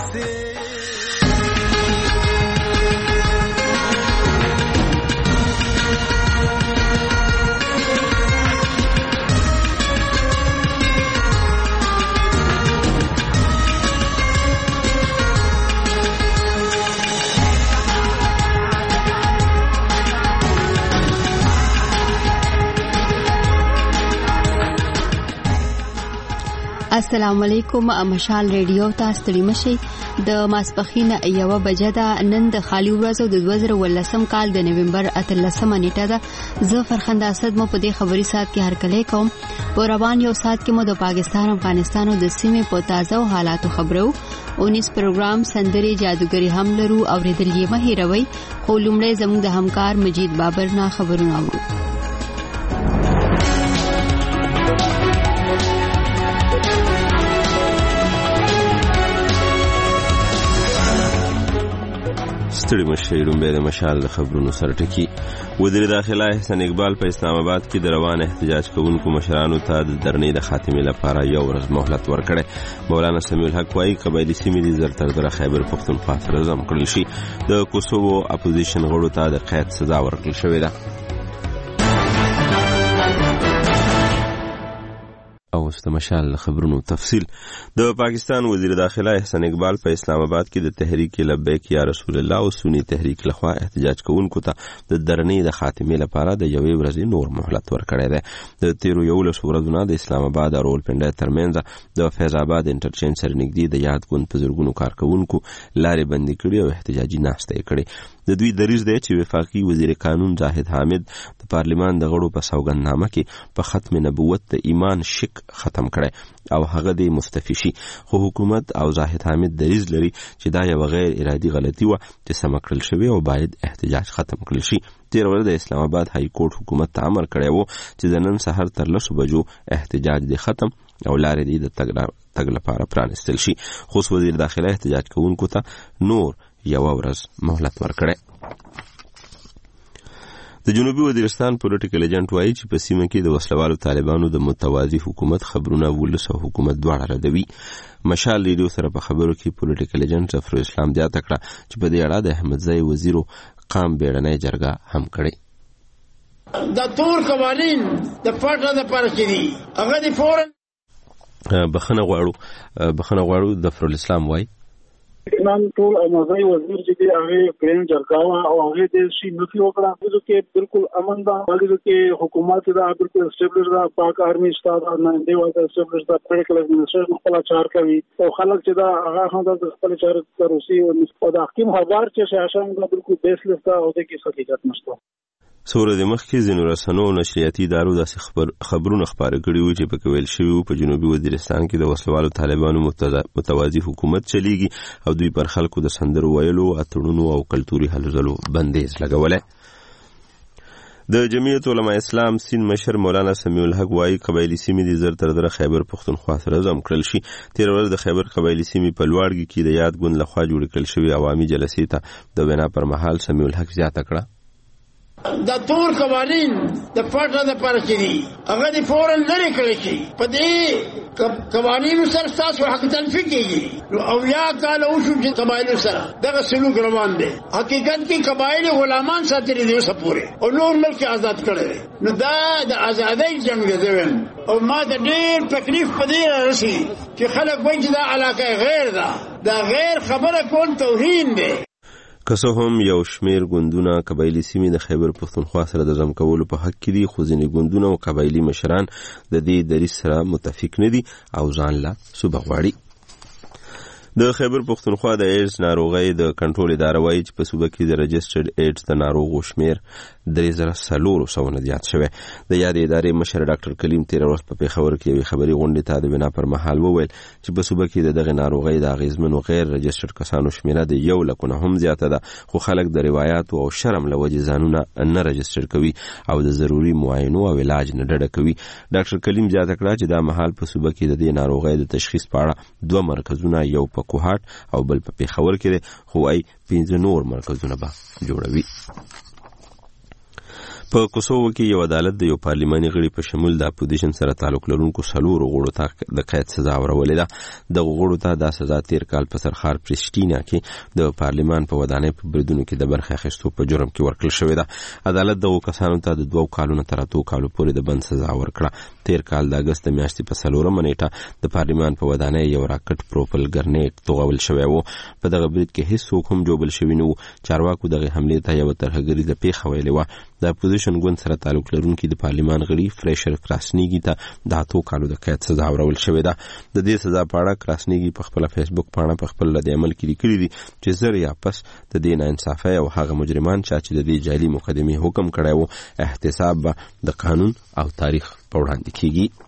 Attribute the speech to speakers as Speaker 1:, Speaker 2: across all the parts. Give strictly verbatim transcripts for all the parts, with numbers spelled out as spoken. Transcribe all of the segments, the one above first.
Speaker 1: السلام علیکم. مشال ریډیو تاسو ته مشي د ماسپخین یو بجه ده. نن د خالی ورځو د دوه زره ولسم کال د نومبر اتلسمه نیټه ده. زه فرخنده اسد مو په دې خبري سات کې هرکلی کوم. په روان یو سات کې مو د پاکستان او افغانستان او د سیمې په تازه حالاتو خبرو. اونیس پروګرام سندري جادوګری هم لرو او ریدل یې مه هیروي. خو لومړی زموږ د همکار مجید بابر نه خبرونه اورو.
Speaker 2: ستړي مشي رومبه د مشال خبرونو سره ټکی. وزیر داخله احسان اقبال په اسلام آباد کې د روان احتجاج کوونکو مشرانو ته د درنې د خاتمې لپاره یو ورځ مهلت ورکړي. مولانا سمیع الحق وايي قبایلی سیمې د زر تر زر خیبر پختونخوا سره ضم کړل شي. د کوسوو اپوزیشن غړو ته د قید سزا ورکړل شوې ده. او د مشال خبرونو تفصیل. د پاکستان وزیر داخله احسان اقبال په اسلام آباد کې د تحریک لبیک یا رسول الله او سنی تحریک لخوا احتجاج کوونکو ته د درنې د خاتمې لپاره د یوې ورځې نور مهلت ورکړی دی. د تیرو یولس ورځو نه د اسلام آباد او راولپنډۍ ترمنځ د فیض آباد انټرچینج سره نږدې د یاد ګوند په زرګونو کارکوونکو لارې بندي کړي او احتجاجي ناسته یې کړې. د دوی دریځ دی چې وفاقي وزیر قانون زاهد حامد د پارلیمان د غړو په سوګندنامه کې په ختم نبوت د ایمان شک ختم کړي او هغه د مستفی شي. خو حکومت او زاهد حامد دریځ لري چې دا یو غیر ارادي غلطي و چې سم کړل شوی او باید احتجاج ختم کړل شي. تیر ورځ د اسلام آباد های کورټ حکومت ته امر کړی و چې د نن سحر تر لسو بجو احتجاج دی ختم او لارې دی د تګ لپاره پرانستل شي. خو وزیر داخله احتجاج کوونکو ته نور یو ورځ مهلت ورکړي. د جنوبي وزیرستان پولیټیکل ایجنټ وایي چې په سیمه کې د وسلوالو طالبانو د متوازی حکومت خبرونه ولس او حکومت دواړه ردوي. مشال ریډیو سره په خبرو کې پولیټیکل ایجنټ ظفر اسلام زیاته کړه چې په دې اړه د احمدزی وزیرو قام بیړنۍ جرګه هم کړې.
Speaker 3: د تور قوانین د پټه د پاره کې دي هغه د فورن
Speaker 2: بخنه غواړو بخنه غواړو ظفر اسلام وایي
Speaker 4: نن ټول امازای وزیر چې هغه پرین جرګاوه او هغه د شي نفي وکړه چې بالکل امن دا بلکې کې حکومت دا بالکل اسټابلیش دا پاک آرمي استاد نه دی وایي اسټابلیش دا پریکل administration خپل چار کوي او خلک چې دا هغه هم د خپل چار روسي او نسبت د حکیم خبر چې شاشم دا بالکل بیسلیس دا او د کې حقیقت نشته.
Speaker 2: سوره د مخ کې ځینو رسنیو او نشریاتي ادارو داسې خبر خبرونه خپاره کړي وو چې په ویل شوی په جنوبي وزیرستان کې د وسلوالو طالبانو متوازی حکومت چلیږي او دوی پر خلکو د سندرو ویلو اتړونو او کلتوري هلو ځلو بندیز لګولای. د جمعیت علماء اسلام سین مشر مولانا سمیع الحق وايي قبایلی سیمې د زر تر زر خیبر پختونخوا سره ضم کړل شي. تیر ورځ د خیبر قبایلی سیمې په لوړګي کې د یاد ګوند لخوا جوړ کړل شوی عوامي جلسې ته د وینا پر مهال سمیع الحق زیاته کړه
Speaker 3: د تور قوانین د پټه د پاره کې دي هغه د فورن لري کړی شي. په دې قوانینو سره تاسو حق تلفي کیږي او یا کال او شو چې قبایلو سره دغه سلوک روان دي. حقیقت کې قبایل غلامان ساتري دي اوسه پورې او نور ملک آزاد کړي. نو دا د ازادۍ جنگ دی او ما د ډېر تکلیف په دې راشي چې خلک وایي چې دا علاقه غیر ده. دا غیر خبره کول توهین دی.
Speaker 2: که څه هم یو شمیر ګوندونه قبایلی سیمې د خیبر پختونخوا سره د ضم کولو په حق کې دي خو ځینې ګوندونه او قبایلی مشران د دې دریځ سره متفق نه دي او ځان له صوبه غواړي. د خیبر پختونخوا د ایډز ناروغۍ د کنټرول اداره وایي چې په صوبه کې د رجسټرډ ایډز د ناروغو شمیر درې زره څلور سوه نه زیات شوی. د یادې ادارې مشر ډاکټر کلیم تېره ورځ په پېښور کې یوې خبري غونډې ته د بنا پر مهال وویل چې په صوبه کې د دغې ناروغۍ د اغېزمنو غیر رجسټرډ کسانو شمیره د یو لکو نه هم زیاته ده خو خلک د روایاتو او شرم له وجې ځانونه نه رجسټر کوي او د ضروري معاینو او علاج نه ډډه کوي. ډاکټر کلیم زیاته کړه چې دا مهال په صوبه کې د دې ناروغۍ د تشخیص په اړه دوه مرکزونه یو په کوهاټ او بل په پېښور کې خو ای پنځه نور مرکزونه به جوړوي. په کوسوو کې یو عدالت د یو پارلماني غړي په شمول د اپوزیشن سره تعلق لرونکو څلورو غړو ته د قید سزا ورولې ده. د غړو ته دا سزا تیر کال په سرخار پرشتینا کې د پارلمان په ودانۍ په بریدونو کې د برخه اخیستو په جرم کې ورکړل شوې ده. عدالت دغو کسانو ته د دوو کالونو تر اتو کالو پورې د بند سزا ورکړه. تیر کال د اګست میاشتې په څلورمه نیټه د پارلمان په ودانۍ یو راکټ پروپل ګرنیټ توغول شوی و. په دغه برید کې هیڅوک هم جوړل شوی نه و. چارواکو دغه حملې ته یو ترهګریزه پیښه ویلې وه. د اپوزیشن ګوند سره تعلق لرونکي د پارلمان غړي فریشر کراسنیګي ته د اتو کالو د قید سزا ورول شوې ده. د دې سزا په اړه کراسنیګي په خپل فیسبوک پاڼه په خپل رد عمل کې لیکلي دي چې زر یا پس د دې ناانصافۍ او هغه مجرمان چې د دې جعلي مقدمې حکم کړی و احتساب به د قانون او تاریخ په وړاندې کیږي.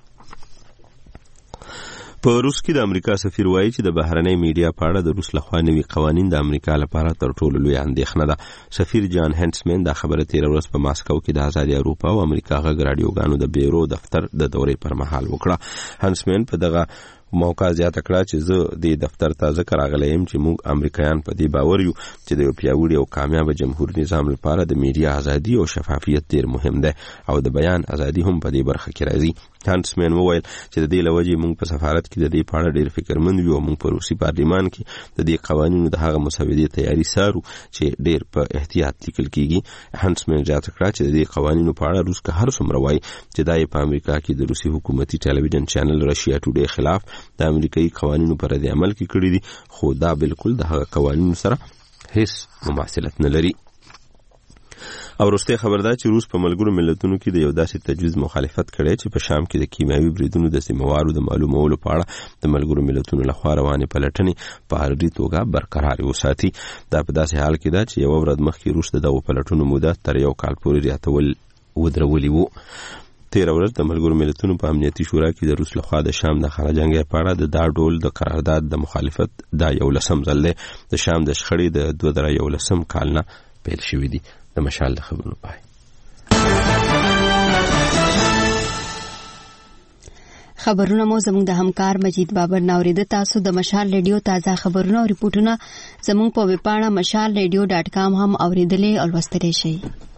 Speaker 2: په روس کې د امریکا سفیر وایي چې د بهرنۍ میډیا په اړه د روس لخوا نوي قوانین د امریکا لپاره تر ټولو لوی اندېښنه ده. سفیر جان هنټسمن دا خبره تیر ورځ په ماسکو کې د آزادي اروپا او امریکا غږ راډیوګانو د بیرو دفتر د دورې پر مهال وکړه. هنټسمن په دغه موقع زیاته کړه چې زه د دفتر ته ځکه راغلی یم چې موږ امریکایان په دې باور یو چې د یو پیاوړي او کامیاب جمهور نظام لپاره د میډیا ازادي او شفافیت ډیر مهم ده او د بیان ازادي هم په دې برخه کې راځي. هانسمن وویل چې د دې لوجې موږ په سفارت کې د دې په اړه ډیر فکرمند یو. موږ په روسي پارلمان کې د دې قوانینو د هغه مسودې تیاری سارو چې ډیر په احتیاط لیکل کیږي. هانسمن زیاته کړه چې د دې قوانینو په اړه روس که هر څومره وایي چې دا په امریکا کې د روسي حکومتي ټلویزیون چینل رشیا ټوډے خلاف د امریکایي قوانینو پر رد عمل کې کړی دي، خو دا بالکل د هغه قوانینو سره هیڅ مماثلت نه لري. او وروسته خبر ده چې روس په ملګرو ملتونو کې د یو داسې تجویز مخالفت کړی چې په شام کې د کیمیاوي بریدونو د ذمہوارو د معلومولو په اړه د ملګرو ملتونو لخوا روانې پلټنې په هرډي توګه برقرار وساتي. دا په داسې حال کې ده چې یو ورځ مخکې روس د دغو پلټنو موده تر یو کال پورې زیاتول ودرولي وو. تیر ورځ د ملګرو ملتونو په امنیتي شورا کې د روس لخوا د شام د خانجنګۍ په اړه د دا ډول د قرارداد د مخالفت دا یو لسم ځل دی. د شام د شخړې د دوه زره یولسم کال نه پیل شوی دی. د مشال د خبرونو پای.
Speaker 1: خبرونه مو زموږ د همکار مجید بابر ناوریده. تاسو د مشال ریډیو تازه خبرونه او ریپورتونه زموږ په ویب پاڼه مشال ریډیو ډاټ کام هم اوریدلې او لوستلی شئ.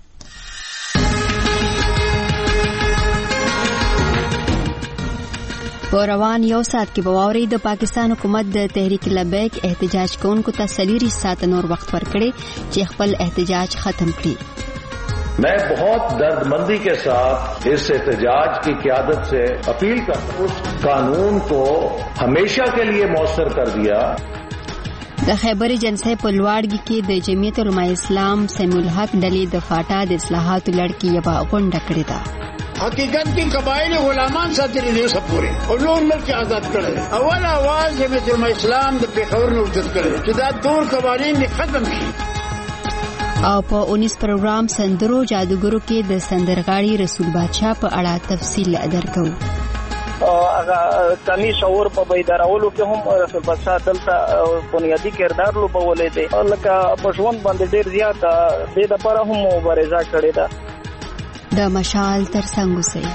Speaker 1: په روان یو ساعت کې به واورئ د پاکستان حکومت د تحریک لبیک احتجاج کوونکو ته څلور ساعت نور وخت ورکړي چې خپل احتجاج ختم کړي.
Speaker 5: میں بہت دردمندی کے ساتھ اس احتجاج کی قیادت سے اپیل کرتا ہوں اس قانون کو ہمیشہ کے لیے مؤثر کر دیا.
Speaker 1: د خیبر جنسه په لواړګي کې د جمعیت علماء اسلام سمیع الحق ډلې د فاټا د اصلاحاتو لړ کې یو غونډه کړې ده.
Speaker 3: حقیقت کی قبائل غلامان ساتری دے سب پورے اور لون ملک آزاد کرے. اول آواز جمعیت علماء اسلام د پیښور نے وجود کرے چې دا دور قوانین نے ختم شي.
Speaker 1: او په اونیس پروګرام سندرو جادوګرو کې د سندرغاړي رسول بادشاہ په اړه تفصیل درکو.
Speaker 6: هغه کمی شعور په بیدارولو کې هم رسول بادشاہ دلته بنیادی کردار لوبولې دی. لکه په ژوند باندې ډیر زیات د لپاره هم مبارزه کړې ده.
Speaker 1: د مشال تر څنګ اوسئ.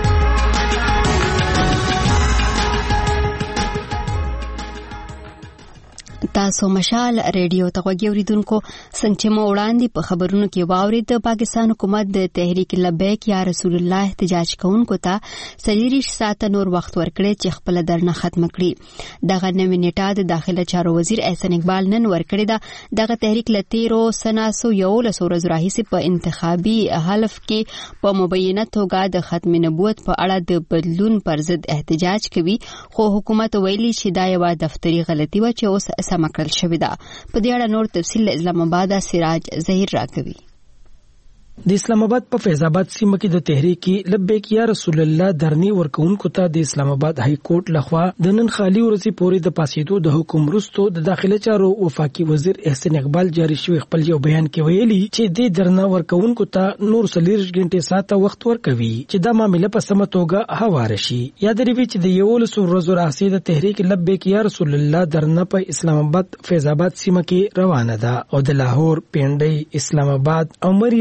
Speaker 1: تاسو مشال ریډیو ته غوږی اوریدونکو، څنګه چې مو وړاندې په خبرونو کې واورید د پاکستان حکومت د تحریک لبیک یا رسول الله احتجاج کوونکو ته څلور ساعت نور وخت ورکړي چې خپل درنه ختم کړي. دغه نوې نیټه د داخله چارو وزیر احسان اقبال نن ورکړې ده. دغه تحریک لتیرو سناسو یو لسو ورځې راهیسې په انتخابي حلف کې په مبینه توګه د ختم نبوت په اړه د بدلون پر ضد احتجاج کوي، خو حکومت ویلي چې دا یو دفتري غلطي و چې اوس مکړل شوې ده. په دې اړه نور تفصیل اسلام آباد سراج ظهیر راکوي.
Speaker 7: د اسلام آباد په فیض آباد سیمه کې د تحریک لبیک یا رسول الله درنی ورکوونکو ته د اسلام آباد های کورټ لخوا د نن خالي ورځې پورې د پاسېدو د حکم وروسته د داخله چارو وفاقي وزیر احسان اقبال جاری شوی خپل یو بیان کې ویلي چې د درنه ورکوونکو ته نور څلور غنټې ساعت وخت ورکوي چې دا معاملې په سمه توګه هوار شي. یاد لري چې د یو لسو ورځو راځي د تحریک لبیک یا رسول الله درنه په اسلام آباد فیض آباد سیمه کې روانه ده او د لاهور، پنډۍ، اسلام آباد او مری اړخ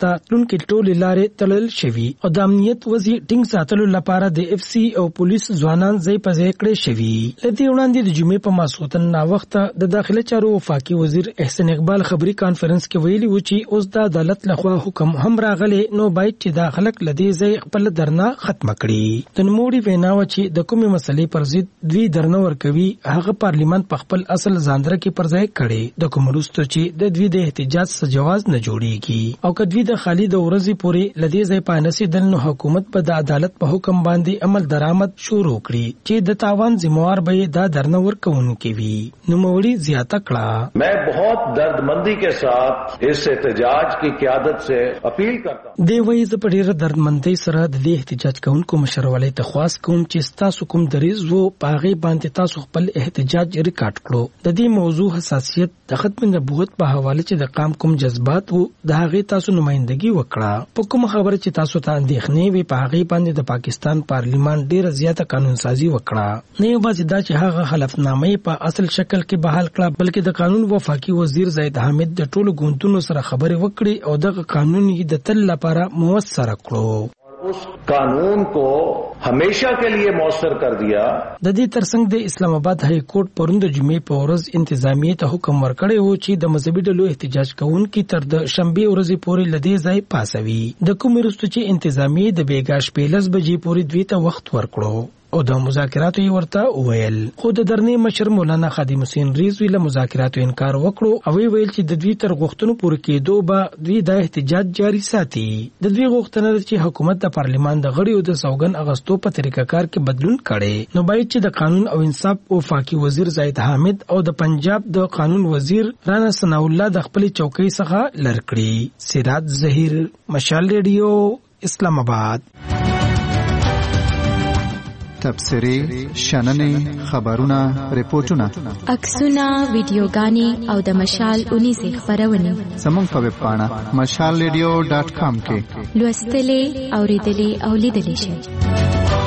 Speaker 7: ته تلونکي ټولې لارې تړل شوي او د امنیت وضعي ټینګ ساتلو لپاره د اف سی او پولیس ځوانان ځای په ځای کړی شوي. له دې وړاندې د جمعې په ماسخوتن ناوخته د داخله چارو وفاقي وزیر احسان اقبال خبري کانفرنس کې ویلي و چې اوس د عدالت لخوا حکم هم راغلی نو باید چې دا خلک له دې ځای خپل درنه ختمه کړي. د نوموړي وینا و چې د کومې مسلې پر ضد دوی درنه ورکوي هغه پارلیمان په خپل اصل ځاندره کې پر ځای کړي د کوم وروسته چې د دوی د احتجاج څخه جواز نه جوړیږي او کدوی د خالي د ورځې پورې لدې ځای په نسیدل نو حکومت په د عدالت په حکم باندې عمل درآمد شروع کړي چې د تاوان ذمہوار به دا درنه ورکوونکي وي. نوموړي زیاته کړه
Speaker 5: मैं बहुत दर्दमंदी के साथ इस एहतजाज की क़यादत से अपील करता हूं.
Speaker 7: دی وایي زه په ډېره دردمندۍ سره د دې احتجاج کوونکو مشرولۍ ته خواست کوم چې تاسو کوم دریځ وو په هغې باندې تاسو خپل احتجاج ریکارډ کړو. د دې موضوع حساسیت د ختم نبوت په حواله چې د قام کوم جذبات وو د هغې تاسو نمائندګي وکړه. په کوم خبره چې تاسو ته اندېښنې وي په هغې باندې د پاکستان پارلیمان ډېره زیاته قانون سازي وکړه. نه یوازې دا چې هغه حلفنامه په اصل شکل کې بحال کړه بلکې د قانون وفاقي وزیر زید حامد د ټولو ګوندونو سره خبرې وکړي او دغه قانون یې د تل لپاره موثر کړو.
Speaker 5: उस कानून को हमेशा के लिए मौसर कर दिया.
Speaker 7: د دې ترڅنګ د اسلام آباد های کورټ پرون د جمعې په ورځ انتظامیه ته حکم ورکړی و چې د مذهبي ډلو احتجاج کوونکي تر د شنبه ورځې پورې لدې ځای پاسوي. د کوم وروسته چې انتظامیه د بیګا شپې لس بجې پورې دوی ته وخت ورکړو او د مذاکراتو یې ورته وویل. خو د درنې مشر مولانا خادم حسین ریزوی له مذاکراتو انکار وکړو او ویل چې د دوی تر غوښتنو پورې کېدو به دوی د احتجاج جاري ساتي. د دوی غوښتنه ده چې حکومت د پارلیمان د غړیو د سوګن اغستو په طریقه کار کې بدلون کړي نو باید چې د قانون او انصاف وفاقي وزیر زید حامد او د پنجاب د قانون وزیر رانا ثناء الله د خپل چوکۍ څخه لر کړي. سراج ظهیر، مشال ریډیو، اسلام آباد.
Speaker 8: تبصرې، شننې، خبرونه، ریپورتونه،
Speaker 9: عکسونه، ویډیوګانې او د مشال اونیزې خپرونې
Speaker 8: زموږ په ویب پاڼه مشال ریډیو ډاټ کام کې
Speaker 9: لوستلې، اورېدلې او لیدلې شئ.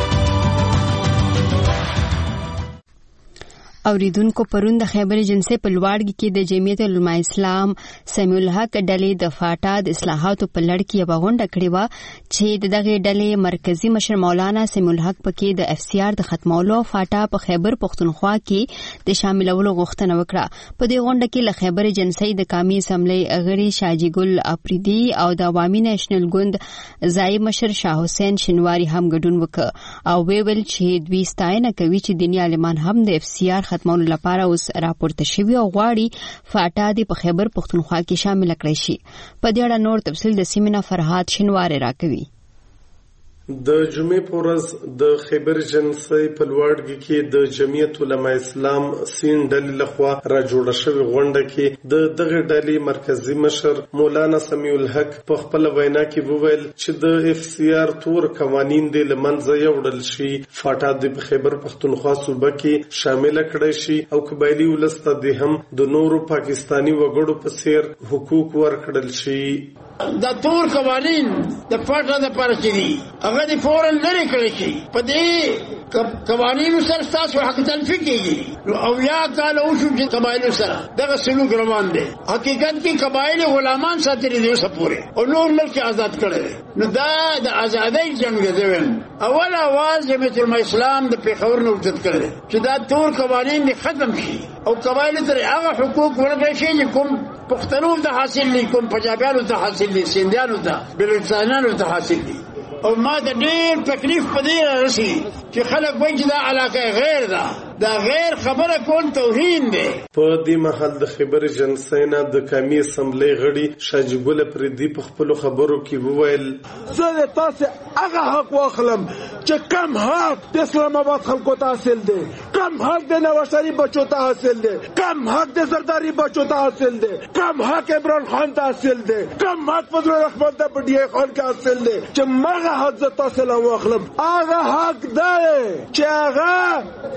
Speaker 1: اوریدونکو پرون د خیبر ایجنسی په لوړګي کې د جمعیت العلماء اسلام سمیع الحق ډلې د فاټا د اصلاحاتو په لړ کې یو غونډه کړې و چې دغه ډلې مرکزی مشر مولانا سمیع الحق پکې د اف سی آر د ختمولو فاټا په خیبر پختونخوا کې د شاملولو غوښتنه وکړه. په دې غونډه کې له خیبر ایجنسی د قومي اسمبلی غړي شاجي ګل اپریدي او د عوامي نېشنل ګوند ځای مشر شاه حسین شنواری هم ګډون وکړ او ویل چې دوی ستاینه کوي چې دیني عالمان هم د اف سی آر ختمولو لپاره اوس راپورته شوي او غواړي فاټا د په خیبر پختونخوا کې شامل کړي شي. په دې اړه نور تفصیل د سیمینار فرهاد شنواری راکوي.
Speaker 10: د جمعې په ورځ د خیبر ایجنسی په لوړګي کې د جمعیت العلماء اسلام سین ډلې لخوا را جوړه شوې غونډه کې د دغه ډلې مرکزی مشر مولانا سمیع الحق په خپل وینا کې وویل چې د اف سی آر تور قوانین د لمنځه یوړل شي، فاټا د خیبر پختونخوا صوبه کې شامل کړي شي او قبایلی ولسته د هم د نورو پاکستانی وګړو په څیر حقوق ورکړل شي.
Speaker 3: دا تور قوانین د فاټا د پاره چې هغه د فورن لري کړی شي په دې قوانینو سره تاسو حق تلفي کیږي نو اویا کال او شو چې قبایلو سره دغه سلوک روان دي. حقیقت کې قبایل غلامان ساتري دي سپوري او نور ملک آزاد کړي نو دا د ازادۍ جنگ دی. اول आवाज جمعیت العلماء اسلام د پیښور نو وجود کړي چې دا تور قوانین ختم شي او قبایل تر هغه حقوق ورکړي شي چې کوم پښتنو ته حاصل دي، کوم پنجابیانو ته حاصل دي، سندیانو ته، بلوچستانیانو ته حاصل دي. او ما د ډېر تکلیف په دې راسي چې خلک وایي چې دا علاقه غیر ده، دا غیر خبره کول توهین دی.
Speaker 10: په دې مهال د خیبر ایجنسی نه د قومي اسمبلی غړي شاجي ګل اپریدي په خپلو خبرو کې وویل
Speaker 11: زه د تاسو هغه حق واخلم چې کم حق د اسلام آباد خلکو ته حاصل دی، کم حق د نوشری بچو ته حاصل دی، کم حق د زرداری بچو ته حاصل دی، کم حق عمران خان ته حاصل دی، کم حق فضل الرحمن ته پډی خان ته حاصل دی چې مغه حق ز تاسو له واخلم. هغه حق دی چې هغه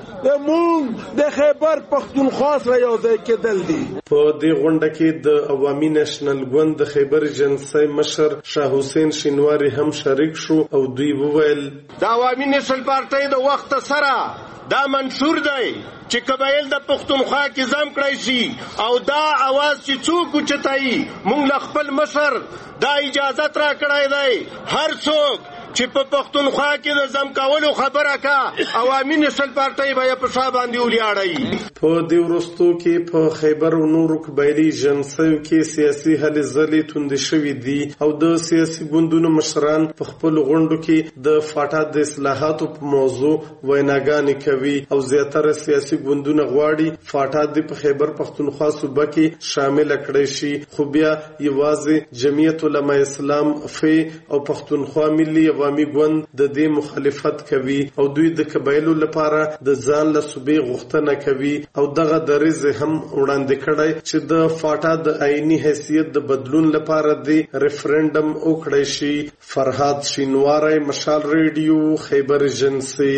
Speaker 11: مونږ د خیبر پختونخوا سره یو ځای کېدل دي.
Speaker 10: په دې غونډه کې د عوامي نېشنل ګوند د خیبر ایجنسۍ مشر شاه حسین شینواری هم شریک شو او دوی وویل
Speaker 12: د عوامي نېشنل پارټۍ د وخت سره دا منشور دی چې قبایل د پښتونخوا کې ځم کړی شي او دا आवाज چې څوک اوچتایي مونږ له خپل مشر دا اجازه را کړی دی هر څوک چې په پښتونخوا کې د ځم کولو خبره کا عوامي نېشنل پارټۍ به په شا باندې ولیاړي.
Speaker 10: په دې وروستو کې په خیبر او نورو قبایلي ایجنسیو کې سیاسي هلې ځلې توندې شوې دي او د سیاسي ګوندونو مشران په خپلو غونډو کې د فاټا د اصلاحاتو په موضوع ویناګانې کوي او زیاتره سیاسي ګوندونه غواړي فاټا د په خیبر پښتونخوا صوبه کې شامل کړي شي خو بیا یوازې جمعیت علماء اسلام فی او پښتونخوا ملي عوامي ګوند د دې مخالفت کوي او دوی د قبایلو لپاره د ځان له صوبې غوښتنه کوي او دغه دریځ هم وړاندې کړی چې د فاټا د آئینی حیثیت د بدلون لپاره د ریفرنډم وکړی شي. فرهاد شینواری، مشال ریډیو، خیبر ایجنسۍ.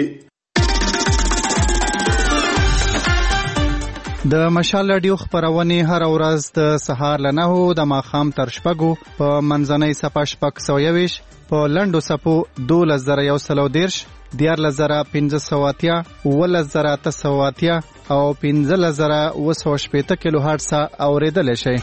Speaker 8: د مشال رادیو خبرونه هر ورځ د سهار له نهو د ماښام تر شپږو په منځنۍ صفه شپږ سوه یویش په لنډو صفو دولس زره یو سلو دیرش دیارلس زره پنځه سوه اتیا اوولس زره اته سوه اتیا او پنځلس زره اوه سوه شپېته کیلو هرټزه اورېدلی شئ.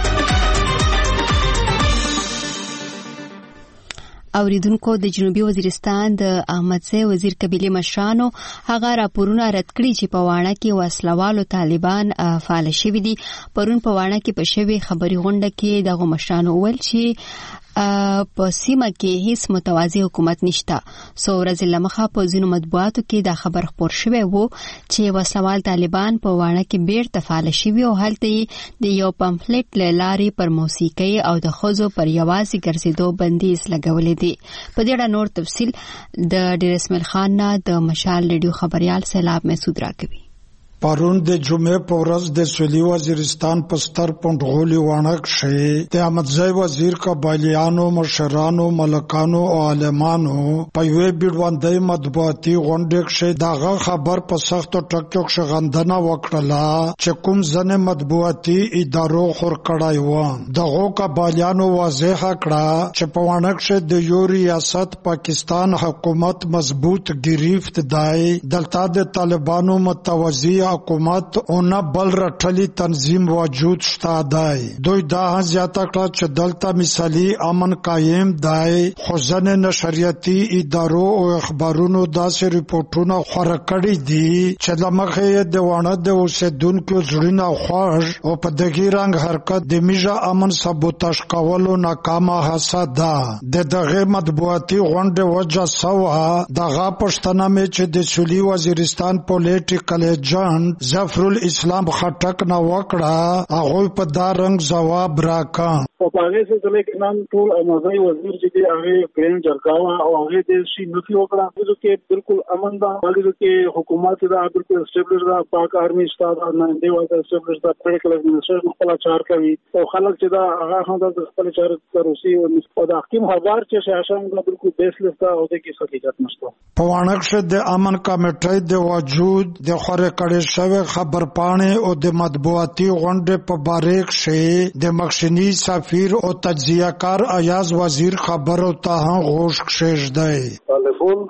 Speaker 1: اوریدونکو د جنوبي وزیرستان د احمدزی وزیر قبیله مشرانو هغه راپورونه رد کړي چې په واڼه کې وسلوالو طالبان فعال شوي دي. پرون په واڼه کې په شوي خبري غونډه کې دغه مشرانو وویل چې په سیمه کې هیڅ متوازی حکومت نشته. څو ورځې لمخه په ځینو مطبوعاتو کې دا خبر خپور شوی وو چې وسلوال طالبان په واڼه کې بیرته فعال شوي او هلته د یو پمفلټ له لارې پر موسیقۍ او د ښځو پر یوازې ګرځېدو بندیز لګولی دی. په دې اړه نور تفصیل د ډیر اسماعیل خان نه د مشال ریډیو خبريال سیلاب مسعود راکوي.
Speaker 13: پرون د جمعې په ورځ د سویلي وزیرستان په ستر پونډغولي واڼه کښې د احمدزی وزیر قبایلیانو مشرانو ملکانو او عالمانو په یوې بیډوندۍ مطبوعاتي غونډې کښې دغه خبر په سختو ټکو کښې غندنه وکړله چې کوم ځینې مطبوعاتي ادارو خور کړی و. دغو قبایلیانو واضحه کړه چې په واڼه کښې د یو ریاست پاکستان حکومت مضبوط ګرفت دی. دلته د طالبانو متوازی حکومت او نه بل رټلی تنظیم وجود شته دی. دوی دا زیاته کړه چې دلته مثالي امن قایم دی خو ځینې نشریاتي ادارو او اخبارونو داسې ریپورټونه خپاره کړي دي چې له مخې یې د واڼه د اوسېدونکو زړونه خوږ او په دغه رنګ حرکت د میژه امن سبوتاژ کولو ناکامه هڅه ده. د دغه مطبوعاتي غونډې وجه سوه دغه پوښتنه مې چې د سویلي وزیرستان پولیټیکل ایجنټ ظفر الاسلام خټک نه وکړه هغه په دا رنګ ځواب راکړ.
Speaker 4: په هغه سلسله کې نن ټول امازای وزیر چې دی هغه پرین جرګاوه او هغه د شي نفي وکړه چې بالکل امن ده هغه کې حکومت دا بالکل اسټابلیش ده پاک آرمي استاد نه دی وایي اسټابلیش ده پولیټیکل ایڈمنسټریشن خپل چار کوي او خلک چې دا هغه هم د خپل چار تروسي او د حکیم خبر چې شاشان دا بالکل بیسلیس ده او د کې حقیقت نشته.
Speaker 13: په واڼه کې د امن کمیټې د وجود د خوري کړي شوی خبر پاڼې او د مطبوعاتي غونډې په باره کې د مخشنی سفیر او تجزیه کار ایاز وزیر خبرو ته هم غوښ کښېږدی.
Speaker 14: طالبون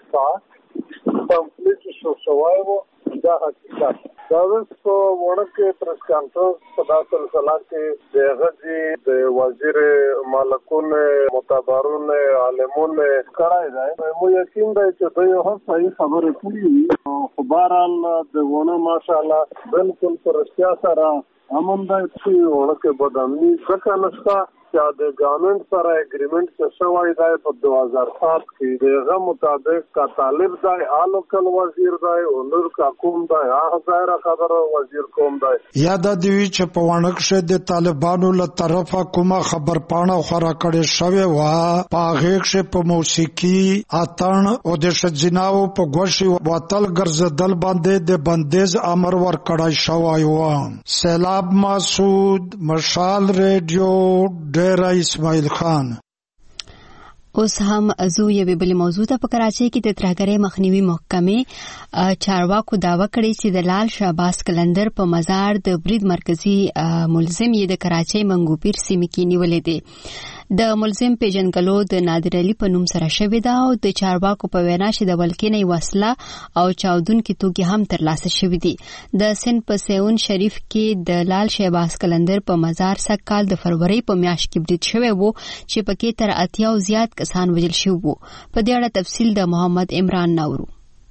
Speaker 14: ساعت پمفلیټ شو شوی و دا حقیقت دا په وړه کې پریس کانفرنس په داسې سلسله کې د غږی د وزیر مالکون متبرون عالمون کړای دی. مو یقین دی چې دوی هم صحیح خبرې کوي خو بهرحال د ونه ماشاءالله بالکل پر رښتیا سره امن دی چې وړه کې بدامني څه نشته چې د ګورنمنت سره اګریمنټ څه شوی دی په دو هزار سات کې دغه مطابق کا طالب دی آلوکل وزیر دی او نور کا کوم دی هغه ظاهر خبره وزیر کوم دی.
Speaker 13: یاد دی چې په واڼه کې د طالبانو له طرفه کومه خبر پاڼه خورا کړي شوی و په هغه کې په موسیقي اتن او د شجناو په غوښي وتل ګرځدل باندې د بندیز امر ور کړی شوی و. سیلاب مسعود، مشال ریډیو، ډیر اسماعیل خان.
Speaker 1: اوس هم ازو یوې بلې موضوع ته په کراچۍ کې د ترهګرۍ مخنیوي محکمې چارواکو دعوه کړې چې د لال شهباز قلندر په مزار د برید مرکزی ملزم یې د کراچۍ منګوپیر سیمې کې نیولې دي. د ملزم پیژنګلو د نادر علي په نوم سره شوې ده او د چارواکو په وینا چې د ولکینې وسله او چاودونکي توکي هم ترلاسه شوي دي. د سند په سیون شریف کې د لال شهباز قلندر په مزار سږ کال د فروری په میاشت کې برید شوی وو چې پکې تر اتیا او زیات کسان وژل شوي وو. په دې اړه تفصیل د محمد عمران نورو.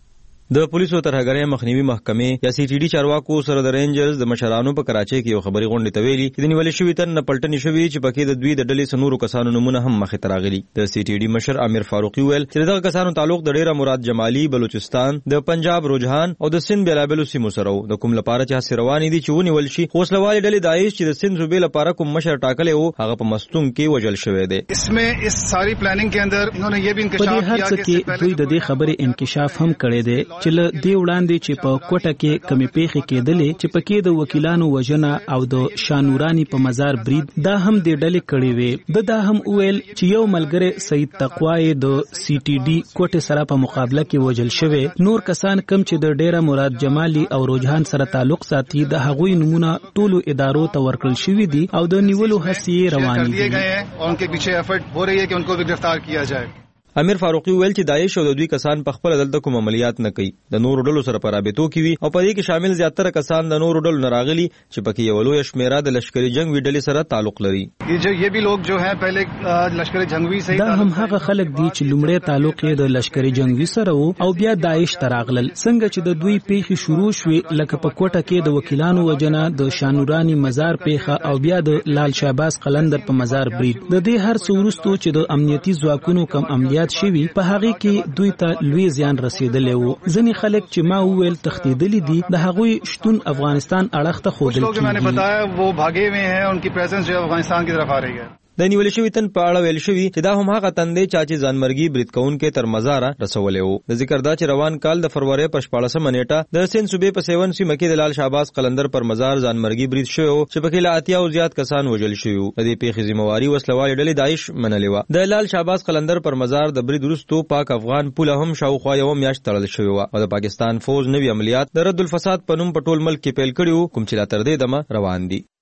Speaker 15: د پولیسو ترهګرۍ مخنیوي محکمې یا سی ټي ډي چارواکو سره د رینجرز د مشرانو په کراچۍ کې یو خبري غونډه ته ویلي چې د نیول شوی تن نه پلټنې شوې چې پکې د دوی د ډلې سنورو کسانو نمونه هم مخې ته راغلي. د سی ټي ډي مشر امیر فاروقي ویل چې دغه کسانو تعلق د ډیره مراد جمالي، بلوچستان، د پنجاب روجهان او د سند بیلابلو سیمو سره و. د کوم لپاره چې هڅې روانې دي چې ونیول شي خوسلوالې ډلې داعش چې د سند صوبې لپاره کوم مشر ټاکلی و هغه په مستونګ کې وژل شوی دی.
Speaker 16: اسمه اس ساری پلانینګ کې اندر انہوں نے یہ بھی انکشاف کیا
Speaker 17: چې دوی د دې خبرې انکشاف هم کړی دی چې له دې وړاندې چې په کوټه کې کمی پیښې کېدلې چې پکې د وکیلانو وژنه او د شانورانی په مزار برید دا هم د ډلې کړې وې. د دا هم ویل چې یو ملګری سید تقوای د سی ټي ډي کوټه سره په مقابله کې وژل شوی. نور کسان کم چې د ډیره مراد جمالي او روجهان سره تعلق ساتي د هغوی نمونه ټولو ادارو ته ورکړل شوی دي او د نیولو هڅې روانې دي
Speaker 16: او ان کے پیچھے ایفرٹ ہو رہی ہے کہ ان کو بھی گرفتار کیا جائے.
Speaker 15: امیر فاروقي ویل چې داعش او د دوی کسان په خپل دلته کوم عملیات نه کوي، د نورو ډلو سره په رابطو کې وي او په دې کې شامل زیاتره کسان د نورو ډلو نه راغلي چې پکې یو لوی شمیره د لشکري جنگ وی ډلې سره تعلق لري.
Speaker 16: یہ بھی لوگ جو ہیں پہلے لشکري جنگوي سره
Speaker 17: دا هم هغه خلک دي چې لومړی تعلق یې د لشکري جنگوي سره وو او بیا داعش ته راغلل. څنګه چې د دوی پیښې شروع شوې لکه په کوټه کې د وکیلانو وجنه، د شانورانی مزار پیښه او بیا د لال شهباز قلندر په مزار برید، د دې هر څه وروسته چې د امنیتي ځواکونو کم عملیات شوي په هغه کې دوی ته لوی زیان رسیدلی وو. ځینې خلک چې ما وویل تښتېدلي دي د هغوی شتون افغانستان اړخ ته ښودل کېږي.
Speaker 16: میں نے بتایا وہ بھاگے ہوئے ہیں، ان کی پریزنس جو ہے افغانستان کی طرف آ رہی ہے.
Speaker 15: د نیول شوی تن په اړه ویل شوی چې دا هم هغه تن دی چې ځانمرګي برید کوونکې تر مزاره رسولې وو. د ذکر دا چې روان کال د فروری په شپاړسمه نیټه د سند صوبې په سیون سیمه کې د لال شهباز قلندر پر مزار ځانمرګي برید شوی وو چې پکې له اتیا او زیات کسان وژل شوي وو. د دې پیښې ذمہواري وسلوالې ډلې داعش منلې وه. د لال شهباز قلندر پر مزار د برید وروسته پاک افغان پوله هم شاوخوا یوه میاشت تړل شوې وه او د پاکستان فوج نوي عملیات د رد الفساد په نوم په ټول ملک کې پیل کړي وو، کوم چې لا تر دې دمه روان دي.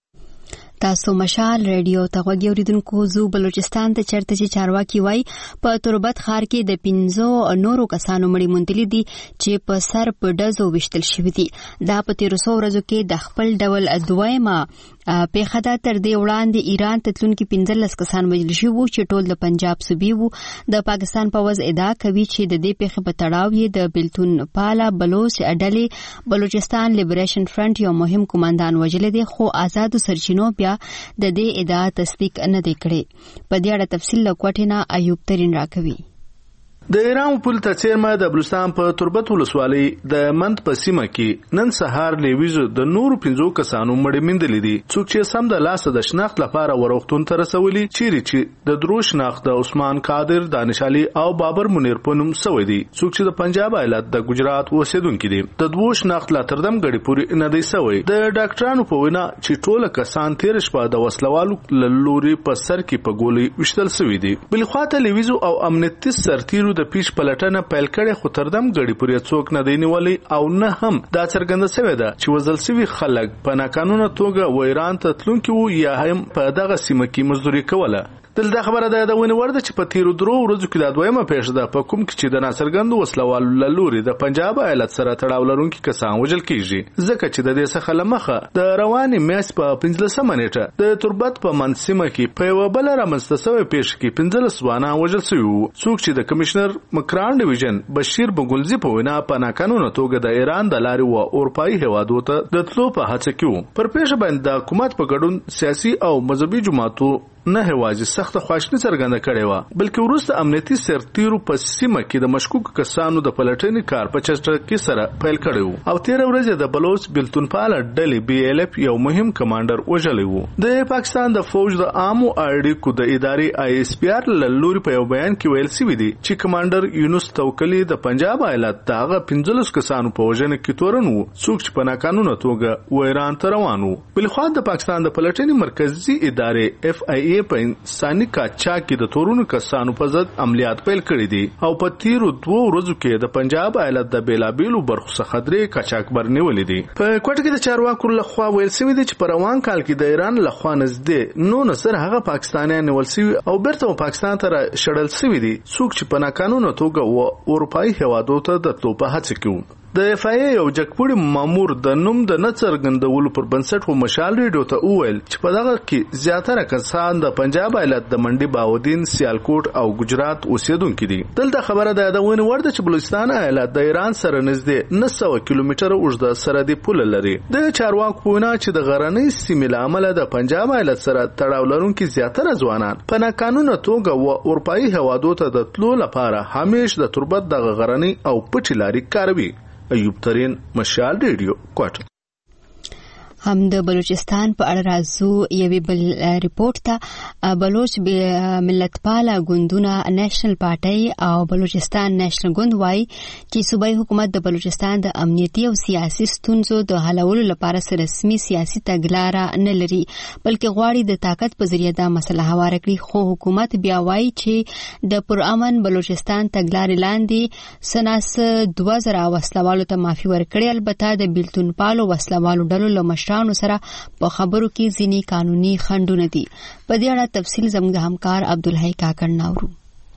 Speaker 1: تاسو مشال ریډیو ته غوږی اوریدونکو. زو بلوچستان ته چرته چې چارواکي وای په تربت ښار کې د پنځو نورو کسانو مړي موندلي دي چې په سر په ډزو وشتل شوي دي. دا په تیرو څو ورځو کې د خپل ډول دویمه پیښه ده. تر دې وړاندې ایران ته تلونکي پنځلس کسان وژل شوي وو چې ټول د پنجاب صوبې وو. د پاکستان پوځ ادعا کوي چې د دې پیښې په تړاو یې د بلتون پاله بلوچ ډلې بلوچستان لیبریشن فرنٹ یو مهم کمانډان وژلی دی، خو آزادو سرچینو بیا د دې ادعا تصدیق نه دی کړی. په دې اړه تفصیل له کوټې نه ایوب ترین راکوي.
Speaker 18: د ایران پل تڅیرمه د بلوچستان په تربت ولسوالۍ د مند په سیمه کې نن سهار لیویزو د نورو پنځو کسانو مړي موندلي دي، څوک چې سم د لاسه د شناخت لپاره وروختون ته رسولي، چیرې چې د درو شناخت د عثمان قادر، دانش علي او بابر منیر په نوم سوی دي، څوک چې د پنجاب ایالت د ګجرات اوسیدونکي دي. د دوو شناخت لا تر دم غړي پورې نه دی سوی. د ډاکټرانو په وینا چې ټول کسان تیر شپه د وسلوالو لوري په سر کې په ګولۍ وشتل سوي دي. بل خواته لیویزو او امنیتي سرتیرو د پیش پلټنه پیل کړي، خو تر دم غړي پورې څوک نه دی نیولي او نه هم دا څرګنده شوې ده چې وزل سوي خلک په ناقانونه توګه و ایران ته تلونکي وو یا هم په دغه سیمه کې مزدوري کوله. دلته خبره ده د ونی ورده چې په تیرو درو ورځو کې د دویمه پیښه ده په کوم کې چې د ناڅرګندو وسلوالو له لوري د پنجاب ایالت سره تړاو لرونکي کسان وژل کیږي، ځکه چې د دې څخه له مخه د روانې میاشتې په پنځلسمه نیټه د تربت په منسیمه کې په یوه بله رامنځته سوې پیښه کې پنځلس ځوانان وژل سوي وو، څوک چې د کمشنر مکران ډیویژن بشیر بګلزي په وینا په ناقانونه توګه د ایران د لارې و اروپایي هیوادو ته د تلو په هڅه کې وو. پر پیښه باندې د حکومت په ګډون سیاسي او مذهبي جماعتو نه هواجی سخت خواشنی څرګنده کړې و، بلکې وروسته امنیتي سرتیرو په سیمه کې د مشکوک کسانو د پلټنې کار په چټکۍ سره پیل کړی و او تیر ورځ د بلوچ بلتون پاله ډلې بي ال اف یو مهم کمانډر وژلی و. د پاکستان د فوج د عامو اړیکو د ادارې آی اس پی آر له لوري په یو بیان کې ویل شوی دی چې کمانډر یونس توکلی د پنجاب ایالت دغه پنځلس کسانو په وژنه کې تورن و، څوک چې په ناقانونه توګه و ایران ته روان و. بل خو د پاکستان د پلټنې مرکزی ادارې اف ای ای په انساني کاچا کې د تورونو کسانو په ضد عملیات پیل کړي دي او په تیرو دوه ورځو کې د پنجاب ایالت د بیلابیلو برخو څخه درې قاچاقبر نیولې دي. په کوټه کې د چارواکو لخوا ویل شوی دی چې په روان کال کې د ایران لخوا نږدې نو نصر هغه پاکستانیان نیول شوي او بیرته پاکستان ته شړل شوي دي څوک چې په ناقانونه توګه و اروپایي هیوادو ته د تلو په هڅه کې وو. د اف ای ای او جګپوړي مامور د نوم د نڅرګندولو پر بنسټ و مشال ریډیو ته وویل چې په دغه کې زیاتره کسان د پنجاب ایالت د منډي باودین، سیالکوټ او ګجرات اوسیدونکو دي. دلته خبره ده د ونې ورده چې بلوچستان ایالت د ایران سره نږدې نه سوه کیلومتره اوږده سرحدي پوله لري. د چارواکو په وینا چې د غرنۍ سیمې له امله د پنجاب ایالت سره تړاو لرونکي زیاتره ځوانان په ناقانونه توګه و اروپایي هیوادو ته د تلو لپاره همیش د تربت دغه غرنۍ او پټې لارې کاروي. ایوب ترین، مشال ریډیو، کوټه.
Speaker 1: هم د بلوچستان په اړه راځو یوې بل ریپورت ته. بلوچ ملتپاله ګوندونه نېشنل پارټي او بلوچستان نېشنل ګوند وایي چې صوبایي حکومت د بلوچستان د امنیتي او سیاسي ستونزو د حلولو لپاره سره رسمي سیاسي تګلاره نه لري بلکې غواړي د طاقت په ذریعه دا مسله هواره کړي. خو حکومت بیا وایي چې د پرامن بلوچستان تګلارې لاندې سناس دوه زره وسلوالو ته معافي ورکړي. البته د بیلتون پالو وسلوالو ډلو له مشرانو سره په خبرو کې ځینې قانوني خنډونه دي. په دې اړه تفصیل زموږ همکار عبدالحی کاکړ ناورو.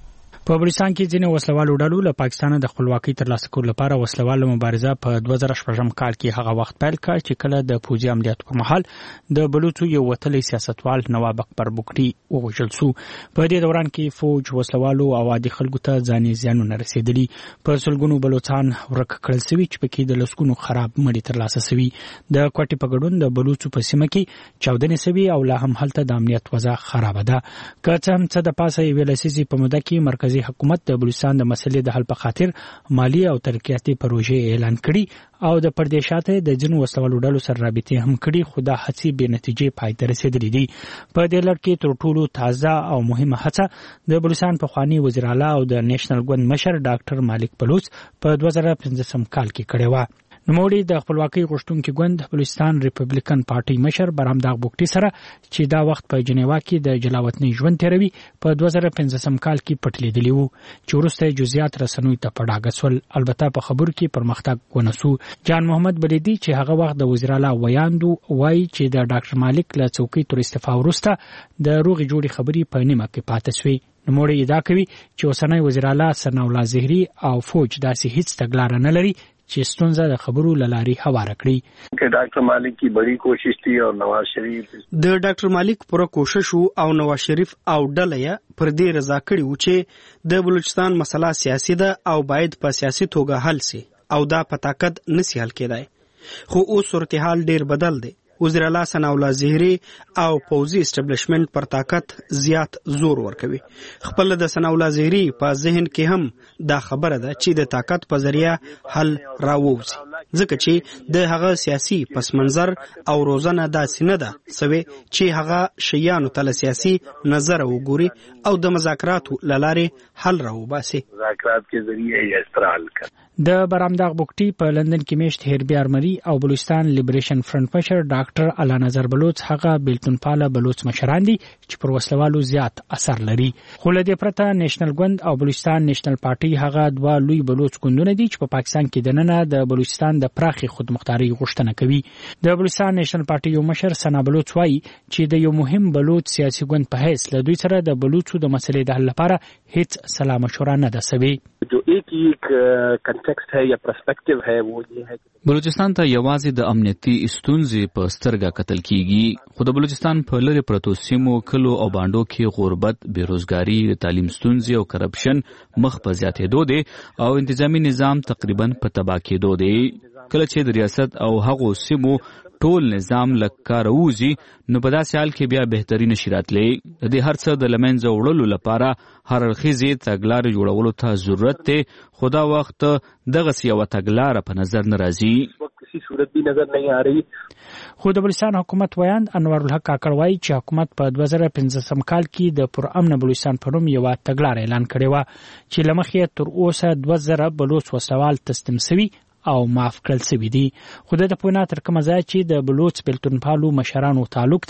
Speaker 19: په بلوچستان کې ځینې وسلوالو ډلو له پاکستان د خپلواکۍ ترلاسه کولو لپاره وسلوالو مبارزه په دوه زره شپږم کال کې هغه وخت پیل کړ چې کله د پوځي عملیاتو پر مهال د بلوچو یو وتلی سیاستوال نواب اکبر بوکټي ووژل شو. په دې دوران کې فوج وسلوالو او عادي خلکو ته ځاني زیانونه رسېدلي. په سلګونو بلوچستان ورک کړل شوي چې پکې د لسګونو خراب مړي ترلاسه شوي. د کوټې په ګډون د بلوچو په سیمه کې چاودنې شوي او لا هم هلته د امنیت وضع خراب ده. که څه هم څه د پاسه یوې لسیزې په موده کې مرکزي حکومت د بلوچستان د مسلې د حل په خاطر مالی او ترقیاتي پروژې اعلان کړي او د پردیشاتو د جنو وسلوالو ډلو سره رابطې هم کړي، خو دا هڅې بې نتیجې پای ته رسېدلې دي. په دې لړ کې تر ټولو تازه او مهمه هڅه د بلوچستان پخواني وزیر اعلی او د نېشنل ګوند مشر ډاکټر مالک بلوچ په دوه زره پنځم کال کې کړې وه. نوموړي د خپلواکۍ غوښتونکي ګوند بلوچستان ریپبلیکن پارټي مشر برامداغ بوکټي سره چې دا وخت په جنیوا کې د جلاوطنۍ ژوند تیروي په دوه زره پنځم کال کې پټ لیدلی وو چې وروسته جزئیات رسنوي ته په ډاګه سول. البته په خبرو کې پرمختګ ونه سو. جان محمد بلیدي چې هغه وخت د وزیر اعلی ویاندو وایي چې د ډاکټر مالک له څوکۍ تر استعفا وروسته د روغې جوړې خبرې په نیمه کې پاتې شوې. نوموړي ادعا کوي چې اوسنی وزیر اعلی ثناءالله زهري او فوج داسې هیڅ تګلاره نه لري چې ستونزه د خبرو لاري هواره کړي.
Speaker 20: چې ډاکټر مالک کی بڑی کوشش تھی او نواز شریف
Speaker 21: د ډاکټر مالک پوره کوشش او نواز شریف او ډله یې پر دې رضا کړي و چې د بلوچستان مسله سیاسي ده او باید په سیاسي توګه حل شي او دا په طاقت نسی حل کېدای. خو اوس صورتحال ډیر بدل دی. وزیر اعلی ثناءالله زهري او پوځي اسټابلیشمنت پر طاقت زیات زور ورکوي. خپل د ثناءالله زهري په ذهن کې هم دا خبره ده چې د طاقت په ذریعہ حل راووځي، ځکه چې د هغه سیاسي پس منظر او روزنه داسې نه ده سوي چې هغه شیانو ته سیاسي نظر وګوري او د مذاکراتو لارې حل راوباسي.
Speaker 20: مذاکرات کې ذریعہ یې استعمال کړي.
Speaker 19: د برامداغ بوکټي په لندن کې میشت هربي ارمري او بلوچستان لیبریشن فرنٹ مشر ډاکټر اعلی نظر بلوچ هغه بیلتون پاله بلوچ مشران دي چې پر وسلوالو زیات اثر لري. خو له دې پرته نېشنل ګوند او بلوچستان نېشنل پارټي هغه دوه لوی بلوچ ګوندونه دي چې په پاکستان کې دننه د بلوچستان د پراخي خودمختاري غوښتنه کوي. د بلوچستان نېشنل پارټي یو مشر ثنا بلوچ وایي چې د یو مهم بلوچ سیاسي ګوند په حیث له دوی سره د بلوچو د مسلې د حل لپاره هیڅ سلا مشوره نه ده سوي.
Speaker 22: जो एक ही کنټکسټ ہے یا پرسپیکټیو ہے وہ یہ ہے
Speaker 23: بلوچستان ته یوازې د امنیتي ستونزې په سترګه کتل کیږي، خو د بلوچستان په لری پرتو سیمو کلو او باندو کې غربت، بیروزګاری، تعلیم ستونزې او کرپشن مخ په زیاتېدو دي او انتظامی نظام تقریبا په تباہ کېدو دی. کله چې د ریاست او هغو سیمو ټول نظام لکاره ووزي نو په داسې حال کې بیا بهتري نشي راتلی. د دې هر څه د لمنځه وړلو لپاره هر اړخیزې تګلارې جوړولو ته ضرورت دی، خو دا وخت دغسې یوه تګلاره په نظر نه راځي.
Speaker 22: کسی صورت بھی نظر نہیں آ رہی.
Speaker 19: خو د بلوچستان حکومت ویاند انوار الحق کاکړ وایي چې حکومت په دوه زره پنځم کال کې د پرامن بلوچستان په نوم یوه تګلاره اعلان کړې وه چې له مخې تر اوسه دوه زره بلوچ وسوال تسلیم سوي او معاف کړل سوي دي. خو د پوهنه تر کومه ځای چې د بلوچ بیلتون پالو مشرانو تعلق دی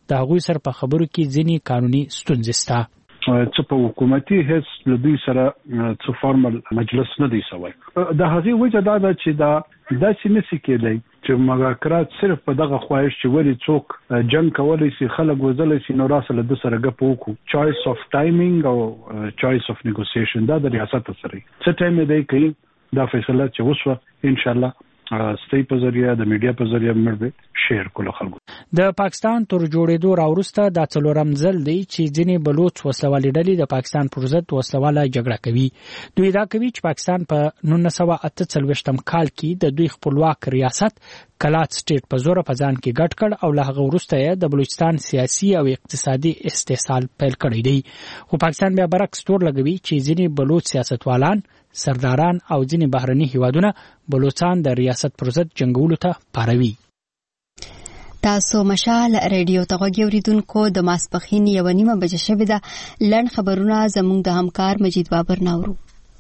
Speaker 19: د هغوی سره په خبرو کې ځینې قانوني ستونزې شته.
Speaker 2: چې په حکومتي هیڅ له دوی سره څه فارمل مجلس نه دی شوی. د هغې وجه دا ده چې دا داسې نشي کېدی چې مذاکرات صرف په دغه خواهش چې ولې څوک جنګ کولی شي خلک وزلی شي نو راسه له ده سره ګپ وکړو. چوایس اف ټایمینګ او چوایس اف نیګوسیشن دا د ریاست سره څه ټایم دی کوي دا فیصله چې وشوه انشاءالله ستې په ذریعہ د میډیا په ذریعہ موږ شیر کولو خلکو.
Speaker 19: د پاکستان تر جوړېدو راوروسته دا څلورم ځل دی چې ځینې بلوچ وسلوالې ډلې د پاکستان پر ضد وسلواله جګړه کوي. دوی دا کوي چې پاکستان په نولس سوه اته څلوېښتم کال کې د دوی خپلواک ریاست کلات سټیټ په زور په ځان کې ګډ کړ او له هغه وروسته یې د بلوچستان سیاسي او اقتصادي استحصال پیل کړی دی. خو پاکستان بیا برعکس تور لګوي چې ځینې بلوچ سیاستوالان سرداران او ځینې بهرني هیوادونه بلوچستان د ریاست پر ضد جنګولو ته پاروي.
Speaker 1: تاسو مشال ریډیو ته غوږی اوریدونکو د ماسپخین یو نیمه بجې شوې ده. لړ خبرونه زموږ د همکار مجید بابر ناورو.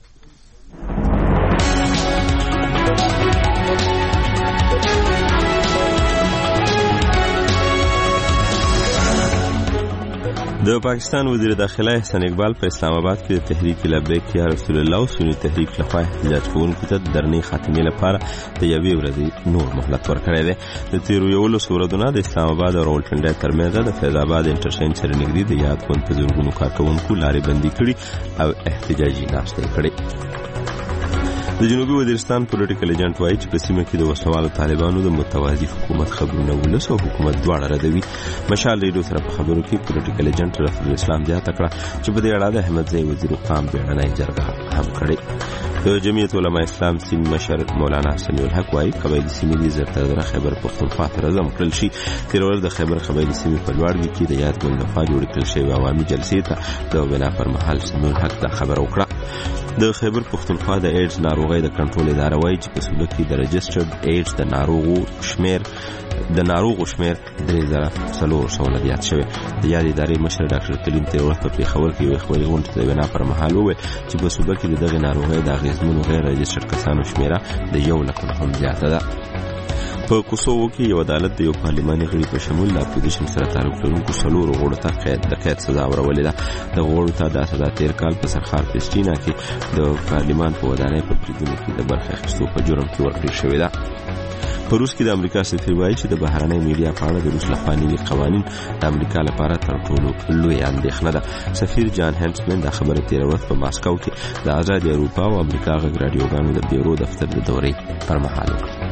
Speaker 5: د پاکستان وزیر داخله احسان اقبال په اسلام آباد کې د تحریک لبیک یا رسول الله او سنی تحریک لخوا احتجاج کوونکو ته د درنې خاتمې لپاره د یوې ورځې نور مهلت ورکړی دی. د تیرو یولسو ورځو نه د اسلام آباد او راولپنډۍ ترمنځ د فیض آباد انټرچینج سره نږدې د یاد ګوند په زرګونو کارکوونکو لارې بندي کړي او احتجاجي ناستې کړې. د جنوبي وزیرستان پولیټیکل ایجنټ وایي چې په سیمه کې د وسوالو طالبانو د متوازی حکومت خبرونه ولس او حکومت دواړه ردوي. مشال ریډیو سره په خبرو کې پولیټیکل ایجنټ رفیع الاسلام زیاته کړه چې په دې اړه د احمدزی وزیر قام بیړنۍ جرګه هم کړې. د جمعیت علماء اسلام سیند مشر مولانا سمیع الحق وایي قبایلي سیمې دې زرتره خیبر پښتونخوا ته رزم کړل شي. تېره ورځ د خیبر قبایلي سیمې په لوړګي کې د یاد ګوند لخوا جوړې کړل شوې عوامي جلسې ته د بنا پر مهال سمیع الحق دا خبره وکړه. د خیبر پښتونخوا د ایډز ناروغۍ د کنټرول اداره وایي چې په صوبه کې د رجسټرډ ایډز د ناروغو شمیر د ناروغو شمیر درې زره څلور سوه زیات شوی. د یاد ادارې مشر ډاکټر کلیم تېره ورځ په پېښور کې یوې خبري غونډې ته د بنا پر مهال وویل چې په صوبه کې د دغې ناروغۍ د اغېزمنو غیر رجسټرډ کسانو شمیره د یو لک نه هم زیاته ده. په کوسوو کې یو عدالت د یو پارلماني غړي په شمول د اپوزیشن سره تعلق لرونکو څلورو غړو ته قید د قید سزا ورولې ده. د غړو ته دا سزا تېر کال په سرخار پسټینا کې د پارلمان په ودانۍ په بریدونو کې د برخې اخیستو په جرم کې ورکړل شوې ده. په روس کې د امریکا سفیر وایي چې د بهرنۍ میډیا په اړه د روس لخوا نوي قوانین د امریکا لپاره تر ټولو لوی اندېښنه ده. سفیر جان هینسمن دا خبره تېره ورځ په ماسکو کې د ازادې اروپا او امریکا غږ راډیوګانو د بیرو دفتر د دورې پر مهال وکړه.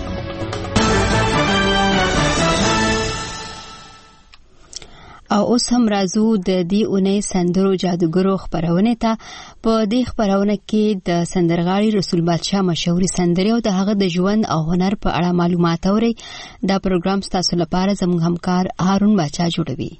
Speaker 1: او اوس هم راځو د دې اونۍ سندرو جادوګرو خبرونه ته. په دې خبرونه کې د سندرغاړي رسول بادشاه مشهوري سندرې او د هغه د ژوند او هنر په اړه معلومات اوري. دا پروګرام تاسو لپاره زموږ همکار هارون باچا جوړوي.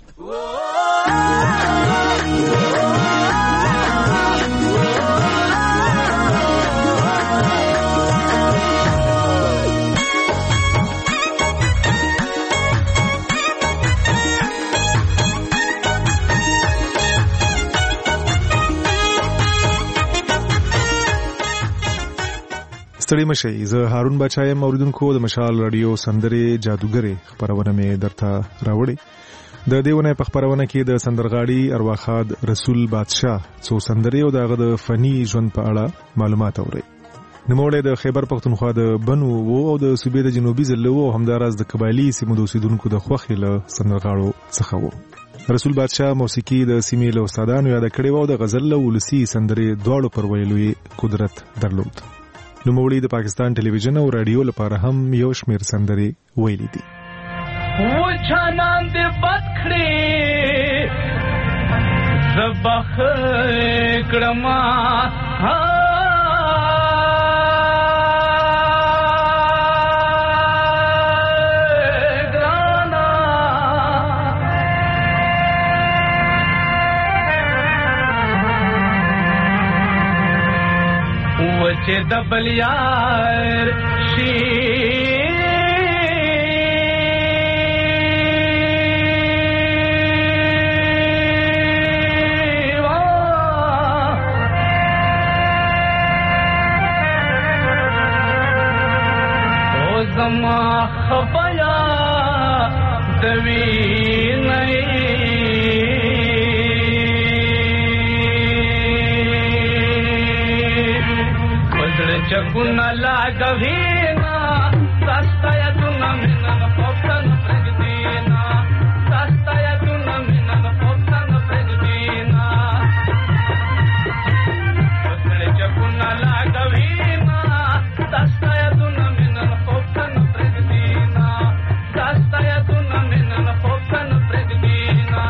Speaker 6: ستړي مشئ. زه هارون باچا یم. اوریدونکو د مشال رادیو سندرې جادوګرې خبرونه مې درته راوړې. د دې ونې په خبرونه کې د سندرغاړي ارواخاد رسول بادشاه څو سندرې او دغه د فني ژوند په اړه معلومات اوري. نوموړی د خیبر پښتونخوا د بنو وو او د صوبې د جنوبي ضلع وو همداراز د قبایلي سیمو د اوسیدونکو د خوښې له سندرغاړو څخه وو. رسول بادشاه موسیقي د سیمې له استادانو یاد کړې وو. د غزل له ولسي سندرې دواړو پر ویلو قدرت درلود. نوموړي د پاکستان ټلویزیون او رادیو لپاره هم یو شمېر سندرې ویلي دي.
Speaker 24: و جانان دې بد کړې زبخ کړما چې د بلیار شي او زما خبیا دوی चकुन लागवीना सस्ताया तुन मिनन पोप्तन प्रगदीना सस्ताया तुन मिनन पोप्तन प्रगदीना बसळे चकुन लागवीना सस्ताया तुन मिनन पोप्तन प्रगदीना सस्ताया तुन मिनन पोप्तन प्रगदीना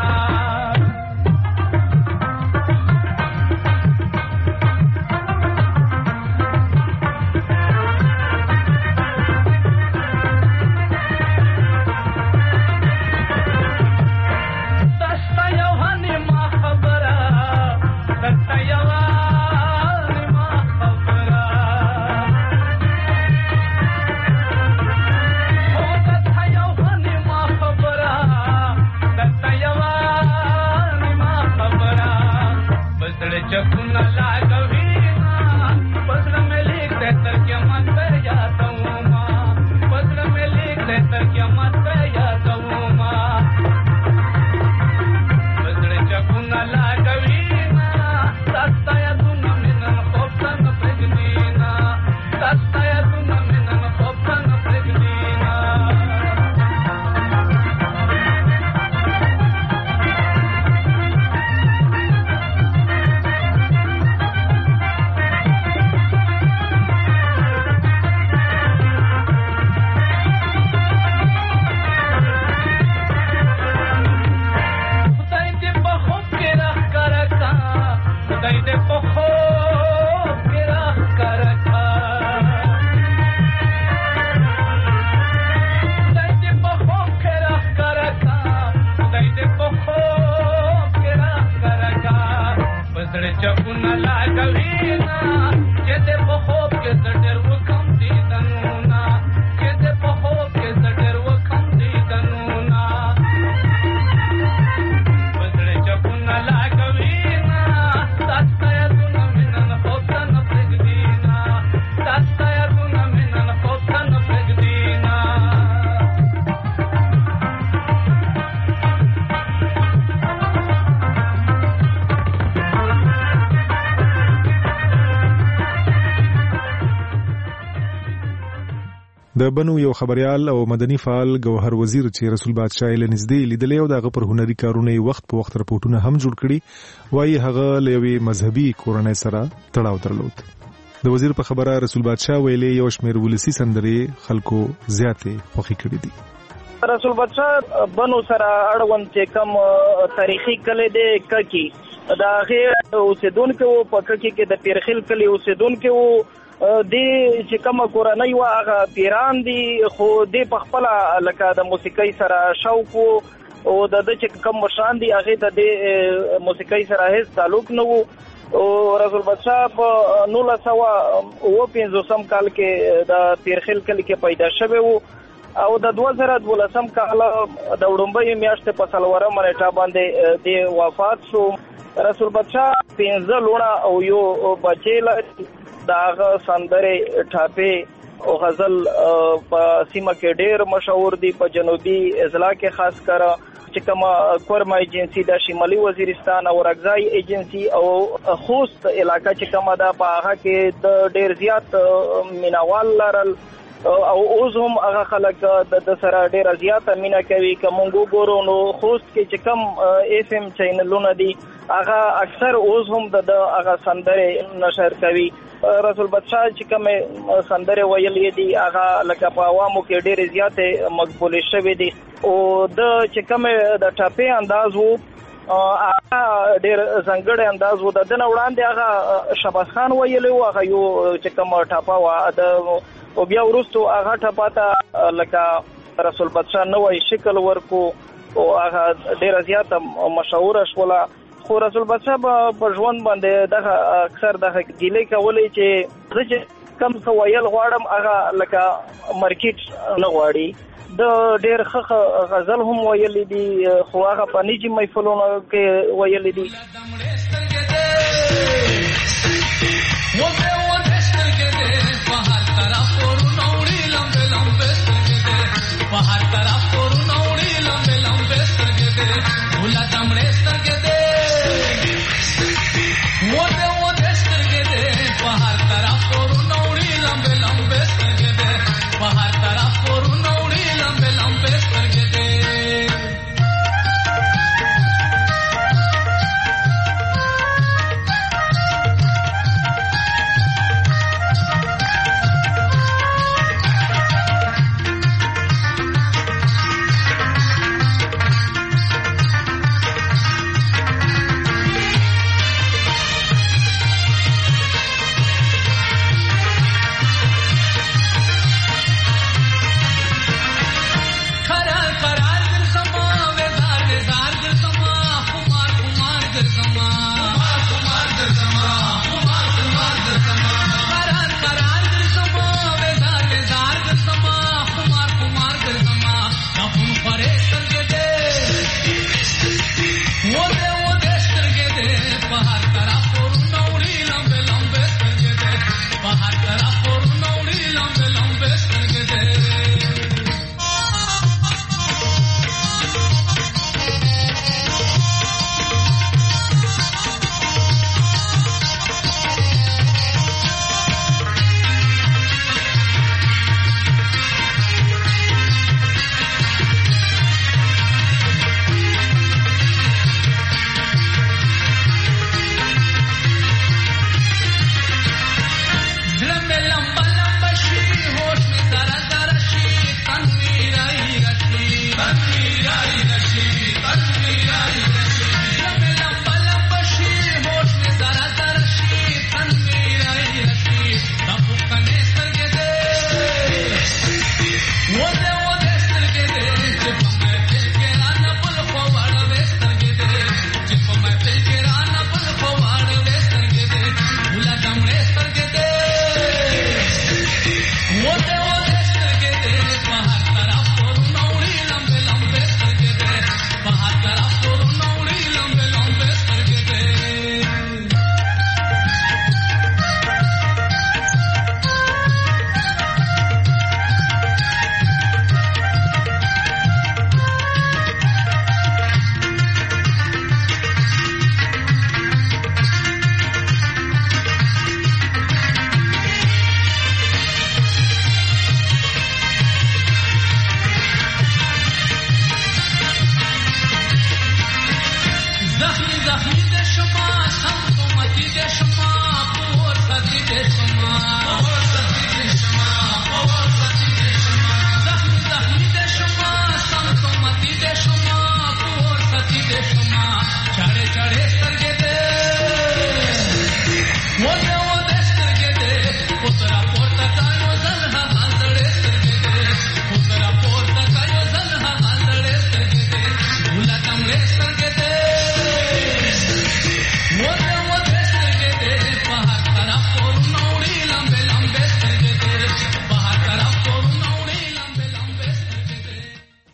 Speaker 6: د بنو یو خبريال او مدني فعال گوهر وزیر چې رسول بادشاہ له نږدې لیدلې او دغه پر هنري کارونه وخت په وخت راپورټونه هم جوړ کړي وایي هغه لوي مذهبي کورنۍ سره تړاو درلود. د وزیر په خبره رسول بادشاہ ویلي یو شمېر ولسی سندرې خلکو زیاتې خوښي کړې دي.
Speaker 3: رسول بادشاہ بنو سره اړوند چې کم تاریخي کلی دی ککی دا هغه اوسیدونکو په ککی کې د پیرخیل کلی اوسیدونکو دی چې کوم کورنۍ وا هغه پیران دي خو دی په خپل لکه د موسیقۍ سره شوق او د چې کوم مشان دي هغه د موسیقۍ سره هیڅ تعلق نه وو او رسول بادشاہ په نوله سوا او پنځوسم کال کې د پیرخیل کلی کې پیدا شوی وو او د دوه زره دولسم کال د وړومبۍ میاشتې په څلورمه نیټه باندې د وفات شو. رسول بادشاہ پنځه لونه او یو بچی لري داغه سندره ټاپه او غزل په سیمه کې ډېر مشهور دي په جنوبي اضلاع کې خاص کر چې کومه کورما ایجنسی د شمالي وزیرستان او رګزای ایجنسی او خوست علاقہ چې کومه دا په هغه کې د ډېر زیات مینوال لرل او اوس هم هغه خلک د سره ډېر زیات مینا کوي کومو ګورو نو خوست کې چې کوم اف ام چینلونه دي هغه اکثر اوس هم د هغه سندره نشر کوي. رسول بادشاہ چې کوم سندره ویلې دي هغه لکه په عوامو کې ډېر زیات مقبول شوی دي او د چې کوم د ټاپې انداز وو هغه ډېر ځانګړی انداز وو. د دنه وړاندې هغه شباس خان ویلې وو هغه یو چې کوم ټاپه وا د او بیا ورستو هغه ټاپاته لکه رسول بادشاہ نوې شکل ورکو او هغه ډېر زیات مشهور شوله. خو رسول بادشاہ په ژوند باندې دغه اکثر دغه ګیلې کولې چې زه چې کم څه ویل غواړم هغه لکه مارکیټ نه غواړي د ډېر ښه غزل هم ویلې دي خو هغه په نجي محفلونو کې ویلې دي.
Speaker 24: वो दे वो दे स्तर के दे बाहर तरफ और नौड़ी लम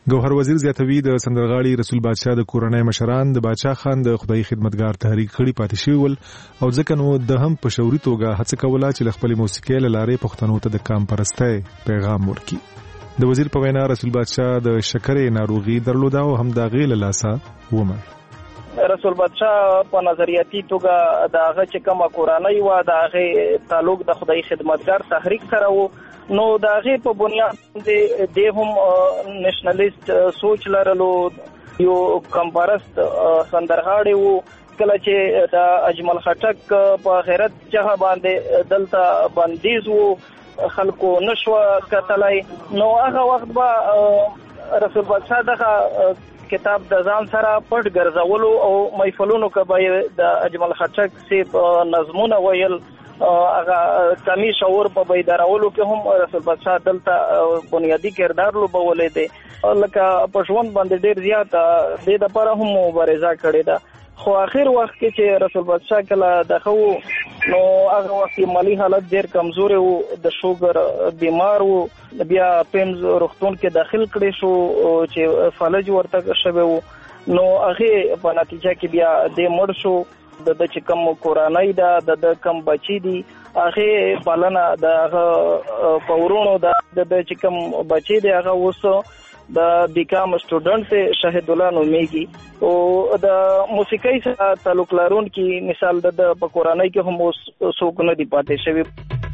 Speaker 6: ګوهر وزیر زیاتوي د سندرغاړي رسول بادشاه د کورنۍ مشران د بادشاه خان د خدای خدمتګار تحریک کړي پاتې شوي ول او ځکه نو د هم په شوري توګه هڅه کوله چې خپل موسیقي له لارې پښتنو ته د کام پرستۍ پیغام ورکړي. د وزیر په وینا رسول بادشاه د شکرې ناروغي درلوده او هم د غیله لاسه ومړ.
Speaker 3: رسول بادشاه په نظریاتي توګه د هغه چې کومه کورنۍ و د هغه تعلق د خدای خدمتګار تحریک سره و، نو د هغه په بنیاد باندې د هم نېشنلیست سوچ لرلو، یو کمپارست سندرغاړي وو. کله چې د اجمل خټک په غیرت جهه باندې دلته بندیز وو، خلکو نشو کتلای، نو هغه وخت به رسول بادشاه دغه کتاب د ځان سره پټ ګرځولو او محفلونو کې به د اجمل خټک سیب نظمونه ویل، هغه کمی شعور په بیدارولو کې هم رسول بادشاه دلته بنیادی کردار لوبولی دی. لکه په ژوند باندې ډیر زیات د دې لپاره هم مبارزه کړې ده، خو اخر وخت کې چې رسول بادشاه کله دغه نو هغه وخت مالی حالت ډیر کمزوري وو، د شوګر بیمار وو، بیا پیمز روغتون کې داخل کړي شو چې فلج ورته شوی وو، نو هغه په نتیجه کې بیا د مړ شو. د د چې کوم کورنۍ ده د کم بچی دي هغه پالنه د هغه پورونو د د چې کوم بچی دی هغه وسو د بیکام سټوډنټ شهید الله نومیږي او د موسیقۍ سره تعلق لرونکي مثال د په کورنۍ کې هم څوک نه دی پاتې شوی.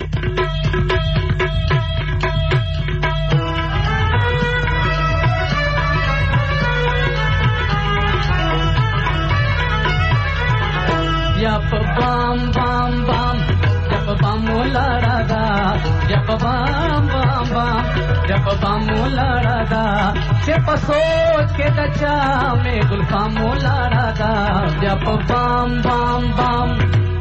Speaker 24: Yap bam bam bam, yap bam mularaga, yap bam bam bam, yap bam mularaga, yap soch ke dacha me gulfa mularaga, yap bam bam bam.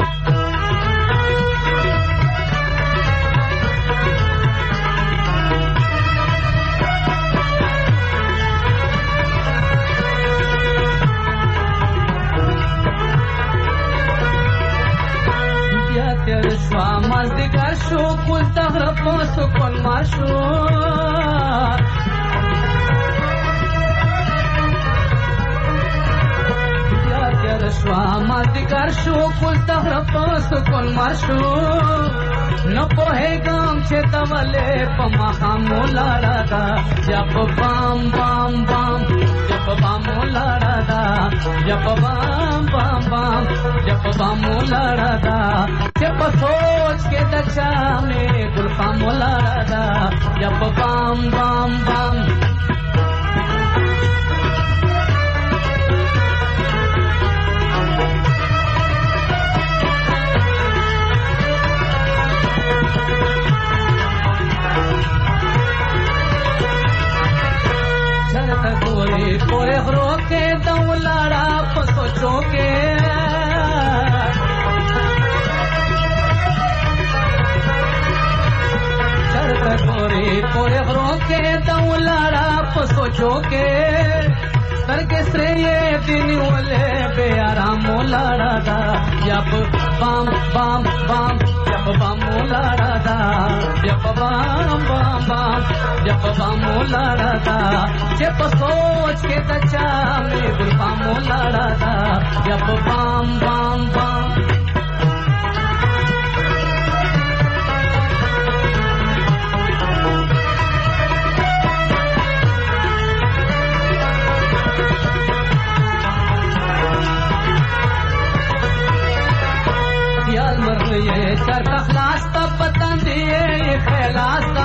Speaker 24: شوا مازدیگر شو کل تغرب پاسو کن ماشو یاد یاد شوا مازدیگر شو کل تغرب پاسو کن ماشو نو پوهیگم چه تولے پما خامو لارا دا جب بام بام بام جب بامو لارا دا جب بام بام بام جب بامو لارا دا جب سوچ کے دچا میں گل خامو لارا دا جب بام بام بام پورے غرو کے دو لڑا پسوچو کے چرت پورے پورے غرو کے دو لڑا پسوچو کے سر کے سرے یہ دن والے بے آرام لڑا دا جب بام بام بام جب بام لڑا دا جب بام بام بام جب بام لڑا دا جب سوچ کے دچا میں گل بام لڑا دا جب بام بام بام ये चर खलास तब पतन दिए ये फैलासा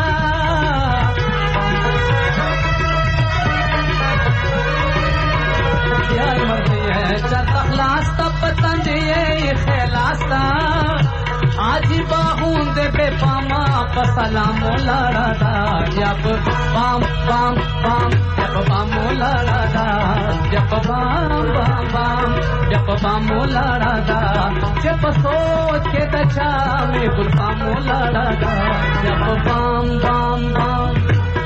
Speaker 24: यार मर ये चर खलास तब पतन दिए ये फैलासा आज बाहूं दे पे पामा पसलाम लड़ा दा जब बाम बाम बाम जब बाम लड़ा दा जब बाम बाम बाम जब बाम लड़ा दा जब सोच के दचा में गुलफाम लड़ा दा जब बाम बाम बाम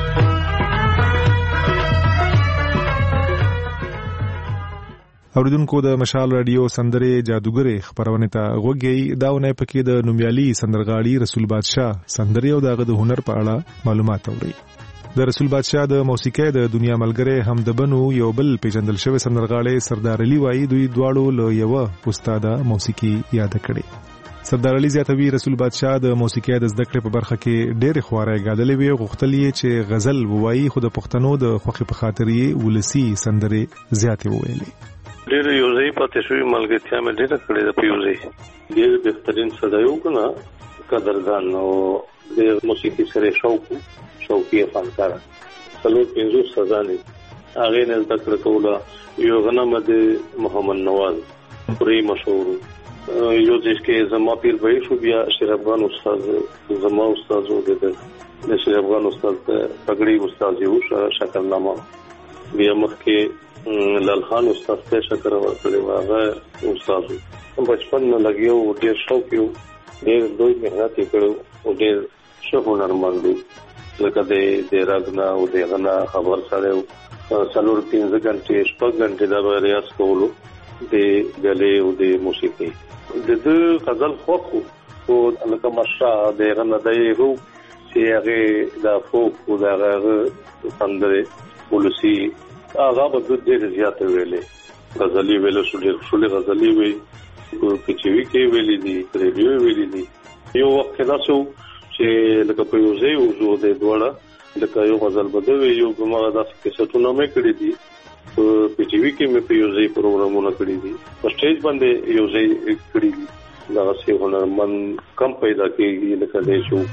Speaker 6: اوریدونکو د مشال رادیو سندره جادوګره خبرونه ته غوږی داونه پکې د نومیالي سندرغاړي رسول بادشاه سندره او دغه د هنر په اړه معلومات اوري. د رسول بادشاه د موسیقۍ د دنیا ملګری هم د بنو یو بل پیژندل شوی سندرغاړی سردار علي وایي دوی دواړو له یو استاد موسیقي یاد کړي. سردار علي زیاتوي رسول بادشاه د موسیقۍ د زده کړې په برخه کې ډېرې خوارۍ ګاللې وي، غوښتل یې چې غزل ووایي، خو د پښتنو د خوښۍ په خاطر یې ولسي سندرې زیاتې وویلې.
Speaker 7: ډېر یو ځای پاتې شوي ملګرتیا مې ډېره کړې ده په یو ځای. ډېر بهترین سړی و که نه قدردان او د موسیقي سره شوق شوقي فنکار څلور پنځوس سزانې هغې نه زده کړه کوله. یو غنمه د محمد نواز پورې مشهور یو ځای کې زما پیر به شو، بیا شیر افغان استاد زما استاد و، د شیر افغان استاد پګړی استاد یو شکرنامه، بیا مخکې لال خان استاد ته شکر ورکړی و، هغه استاد و. بچپن نه لګیو، ډېر شوق یو، ډېر لوی محنت یې کړی او ډېر ښه هنرمند و. لکه د رګ نه او د هغه نه خبر سړی و. څلور پنځه غنټې شپږ غنټې دا به ریاض کولو د ګلې او د موسیقي. د ده غزل خوښ و، خو لکه مشا د هغه نه دی و چې هغې دا فوک و د هغه سندرې ولسي هغه به ده ډېرې زیاتې ویلې. غزلي ویلو شو، ډېر ښکلې غزلي وی، په ټي وي کې ویلي دي، په ریډیو یې ویلي دي. یو وخت کې داسې و چې لکه په یو ځای وځو د دواړه، لکه یو غزل به ده وي، یو به ما داسې کیسټونه مې کړي دي، په ټي وي کې مې په یو ځای پروګرامونه کړي دي، په سټیج باندې یو ځای کړي دي. دغسې هنرمند کم پیدا کېږي لکه دی شو.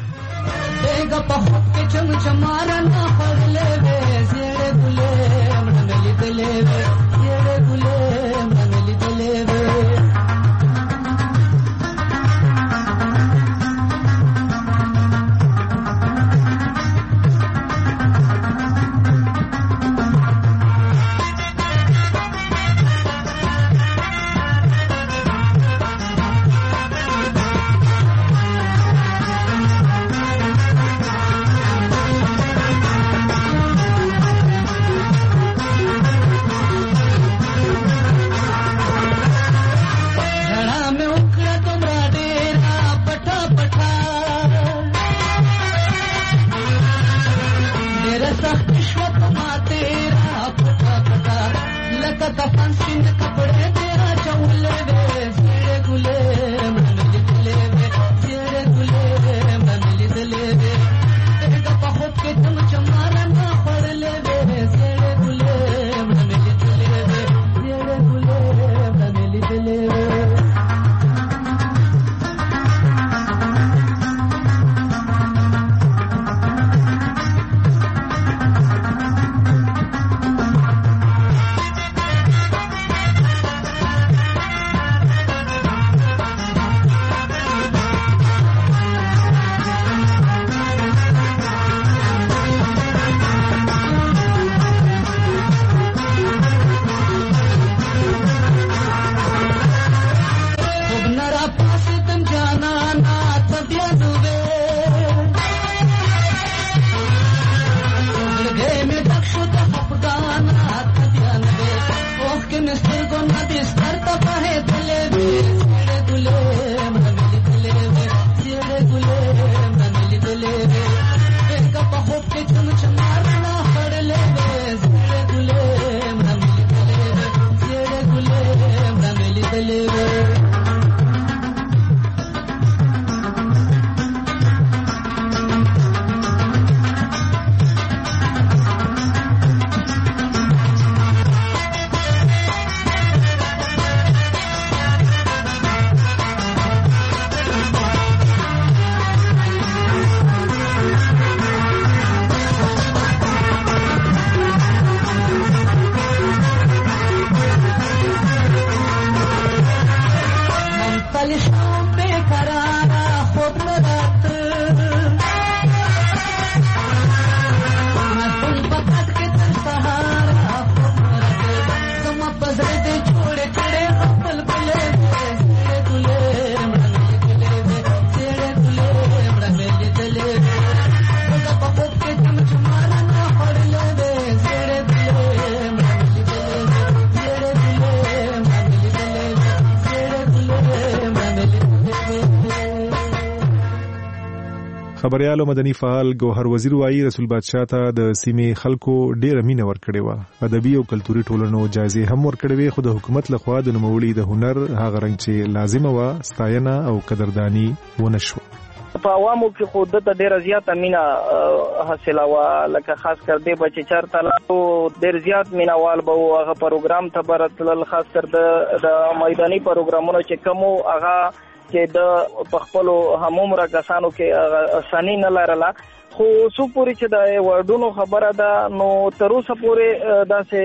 Speaker 6: خبريال او مدني فعال ګوهر وزیر وایي رسول بادشاه ته د سیمې خلکو ډېر مینه ورکړې و. ادبي او کلتوري ټولنو جایزې هم ورکړې وې، خو د حکومت لخوا د نوموړي د هنر هغه رنګ چې لازمه و ستاینه او قدردانی ونه شو.
Speaker 3: په عوامو کې خو د ډېر زیات مینا حاصله وا، لکه خاص کر دې بچی چرته لاو ډېر زیات مینوال به هغه پروګرام ته برتل، خاص کر د میداني پروګرامونو چې کومو هغه چې د پخپلو همومره کسانو کې اسانی نه لرله. خو څو پوری چې د وارډونو خبره ده نو تر اوسه پورې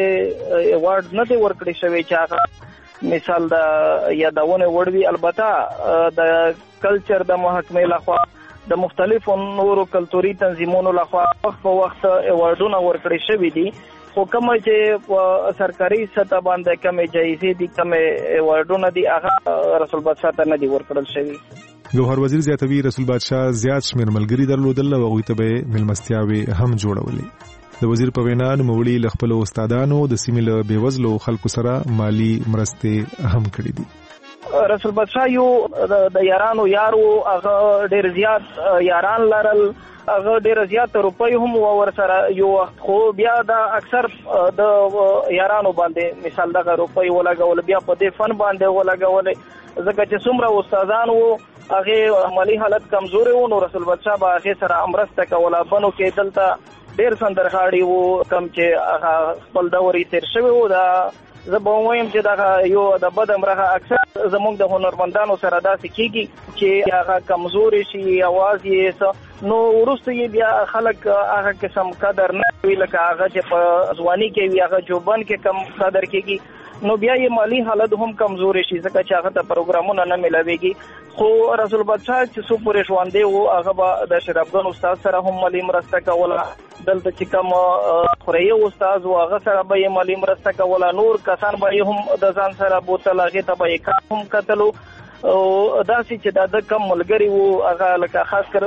Speaker 3: داسې وارډ نه دی ورکړی شوی چې هغه مثال د یادونه وړوي. البته د کلچر د محکمې لخوا د مختلفو نورو کلتوري تنظیمونو لخوا وخت په وخت وارډونه ورکړی شوی دي، خو کوم چې په سرکاري سطح باندې کوم جایزې دي کوم وارډونه دي هغه رسول بادشاه ته نه دي ورکړل شوی.
Speaker 6: ګوهر وزیر زیاتوي رسول بادشاه زیات شمیر ملګری درلودل او هغوی ته به ملمستیاوي هم جوړولې. د وزیر په وینا نوموړي له خپلو استادانو د سیمې له بېوزلو خلکو سره مالی مرستې هم کړې دي.
Speaker 3: رسول بادشاه یو د یارانو یارو هغه ډېر زیات یاران لرل، هغه ډېر زیات روپۍ هم ور سره یو وخت، خو بیا دا اکثر د یارانو باندې مثال دغه روپۍ ولګول بیا په دې فن باندې ولګول، ځکه چې څومره استادان وو هغه مالی حالت کمزوري وو، نو رسول بادشاه به هغه سره مرسته کوله. بنو کې دلته ډېر سندرغاړي وو کم چې هغه خپل دوري تیر شوی وو. دا زه به وایم چې دا یو د بد امرغه اکثر زموږ د هنرمندانو سره داسې کیږي چې هغه کمزوري شي اواز یې نو ورسته یې بیا خلک هغه قسم قدر نه کوي لکه هغه چې په ځواني کې وي، هغه جوبن کې کم قدر کیږي، نو بیا یې مالی حالت هم کمزوري شي ځکه چې هغه ته پروګرامونه نه ملاويږي. خو رسول بادشاه چې څو پورې ژوندی وو هغه به د شرافګن استاد سره هم مالی مرسته کوله، دلته چې کوم خوري استاد و هغه سره به یې مالی مرسته کوله، نور کسان به یې هم د ځان سره بوتل هغه ته به یې هم کتلو. او داسې چې دا د کم ملګری وو هغه لکه خاص کر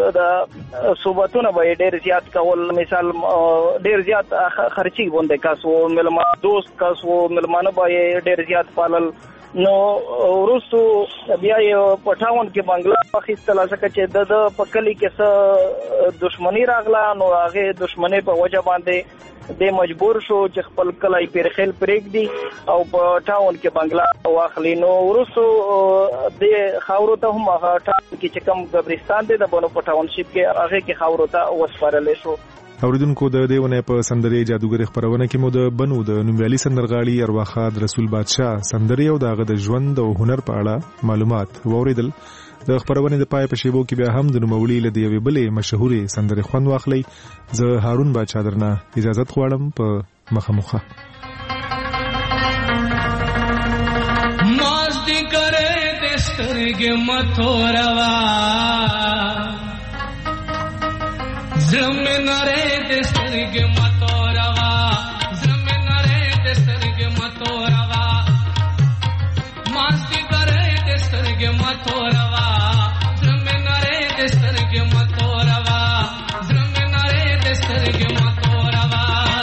Speaker 3: د صحبتونه به ډېر زیات کول، مثال ډېر زیات خرچي غونډه کاس وو، ملمانه دوست کاس وو، ملمانه به ډېر زیات پالل. نو ورستو بیا یې پټاون کې بنگلا واخیستل ځکه چې د پکلی کې څه دښمنی راغله، نو هغه دښمنی په وجه باندې د مجبور شو چې خپل کلای پیرخیل پرېږدي او په ټاون کې بنگلا واخلي. نو ورستو د خاورو ته هم هغه ټاون کې چې کوم قبرستان دی د بنو په ټاونشپ کې هغه کې خاورو ته وسپارل شو.
Speaker 6: اوریدونکو د دیونه په سندرې جادوګر خبرونه کې مو د بنو د نوموالي سندرغاړي ارواخاد رسول بادشاه سندرې او دغه د ژوند او هنر په اړه معلومات ووریدل. د خبرونه د پای په شیبو کې بیا هم د نوموړي له دیوې بلې مشهورې سندرې خوند واخلي. زه هارون بادشاه درنه اجازه غواړم په مخه.
Speaker 24: مازدی کرے دسترګ متوروا زمن نره دسترګ متوروا زمن نره دسترګ متوروا مازدی کرے دسترګ متوروا زمن نره دسترګ متوروا زمن نره دسترګ متوروا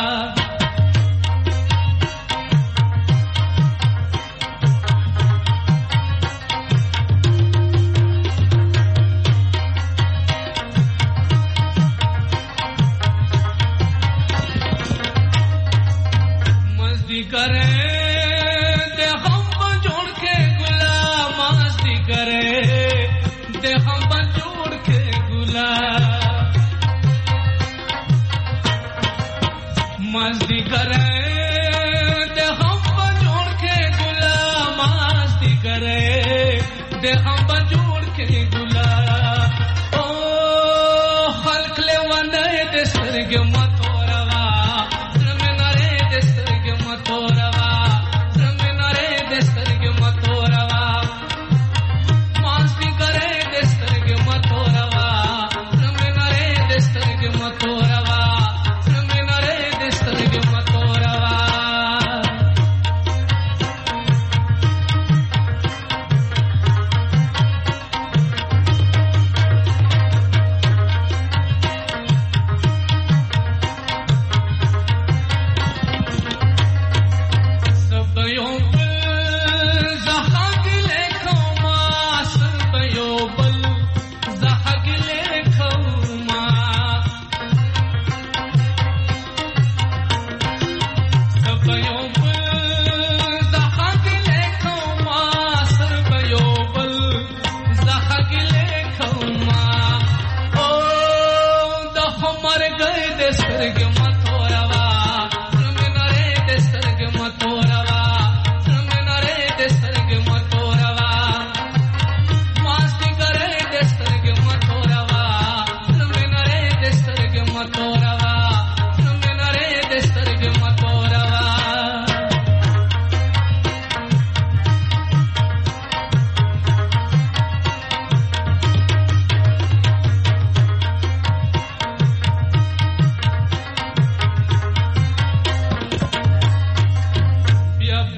Speaker 24: करे दे हम जोड़ के गुलाम मस्ती करे दे हम जोड़ के गुलाम मस्ती करे दे हम जोड़ के गुलाम मस्ती करे दे हम जोड़ के गुलाम ओ खल्क ले वने दे सरग मतोरवा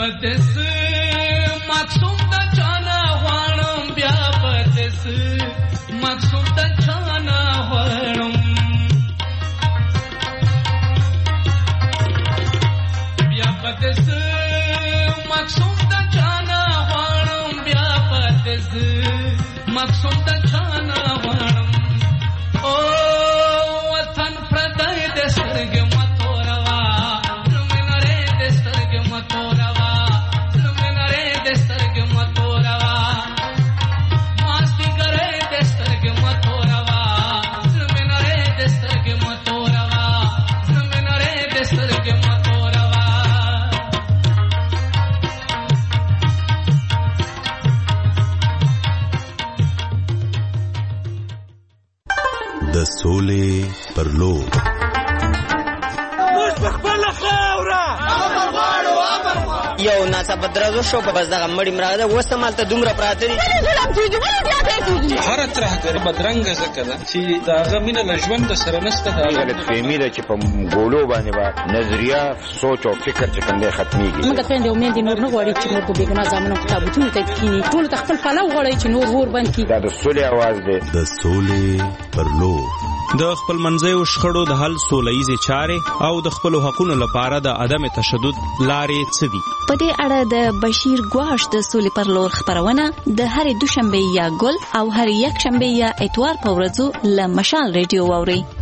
Speaker 24: پدس مقصود د چانا غواړم بیا پدس مقصود د چانا غواړم بیا پدس مقصود د چانا غواړم بیا پدس مقصود د چانا غواړم او وطن پردای د سترګې متوروا لمنره د سترګې متوروا لمنره د سترګې متوروا ماستی ګره د سترګې متوروا لمنره د سترګې متوروا لمنره د سترګې متوروا
Speaker 9: د سولې پر لور
Speaker 10: یو ناڅاپه درزو شو په بس دغه مړی مراغه ده اوس همالته دومره پراته دي
Speaker 11: هره ترهګري بدرنګه ځکه ده چې د هغه مینه له ژوند سره نشته. دا
Speaker 12: غلطفهمي ده چې په ګولو باندې به نظریه سوچ او فکر چې کوم دی ختمېږي.
Speaker 25: موږ خویندې او میندې نور نه غواړي چې نور په بېګناه زامنو په تابوتونو ته کښېني. ټولو ته خپل پلو غواړي چې نور اور بند کړي.
Speaker 12: دا د سولې اواز دی.
Speaker 9: د سولې پر لور
Speaker 26: د خپل منځیو شخړو د حل سوله ییزې چارې او د خپلو حقونو لپاره د عدم تشدد لارې څه دي؟
Speaker 27: په دې اړه د بشیر ګواش د سولې پر لور خبرونه د هرې دوشنبه یا ګل او هرې یک شنبه یا اتوار په ورځو له مشال ریډیو واوري.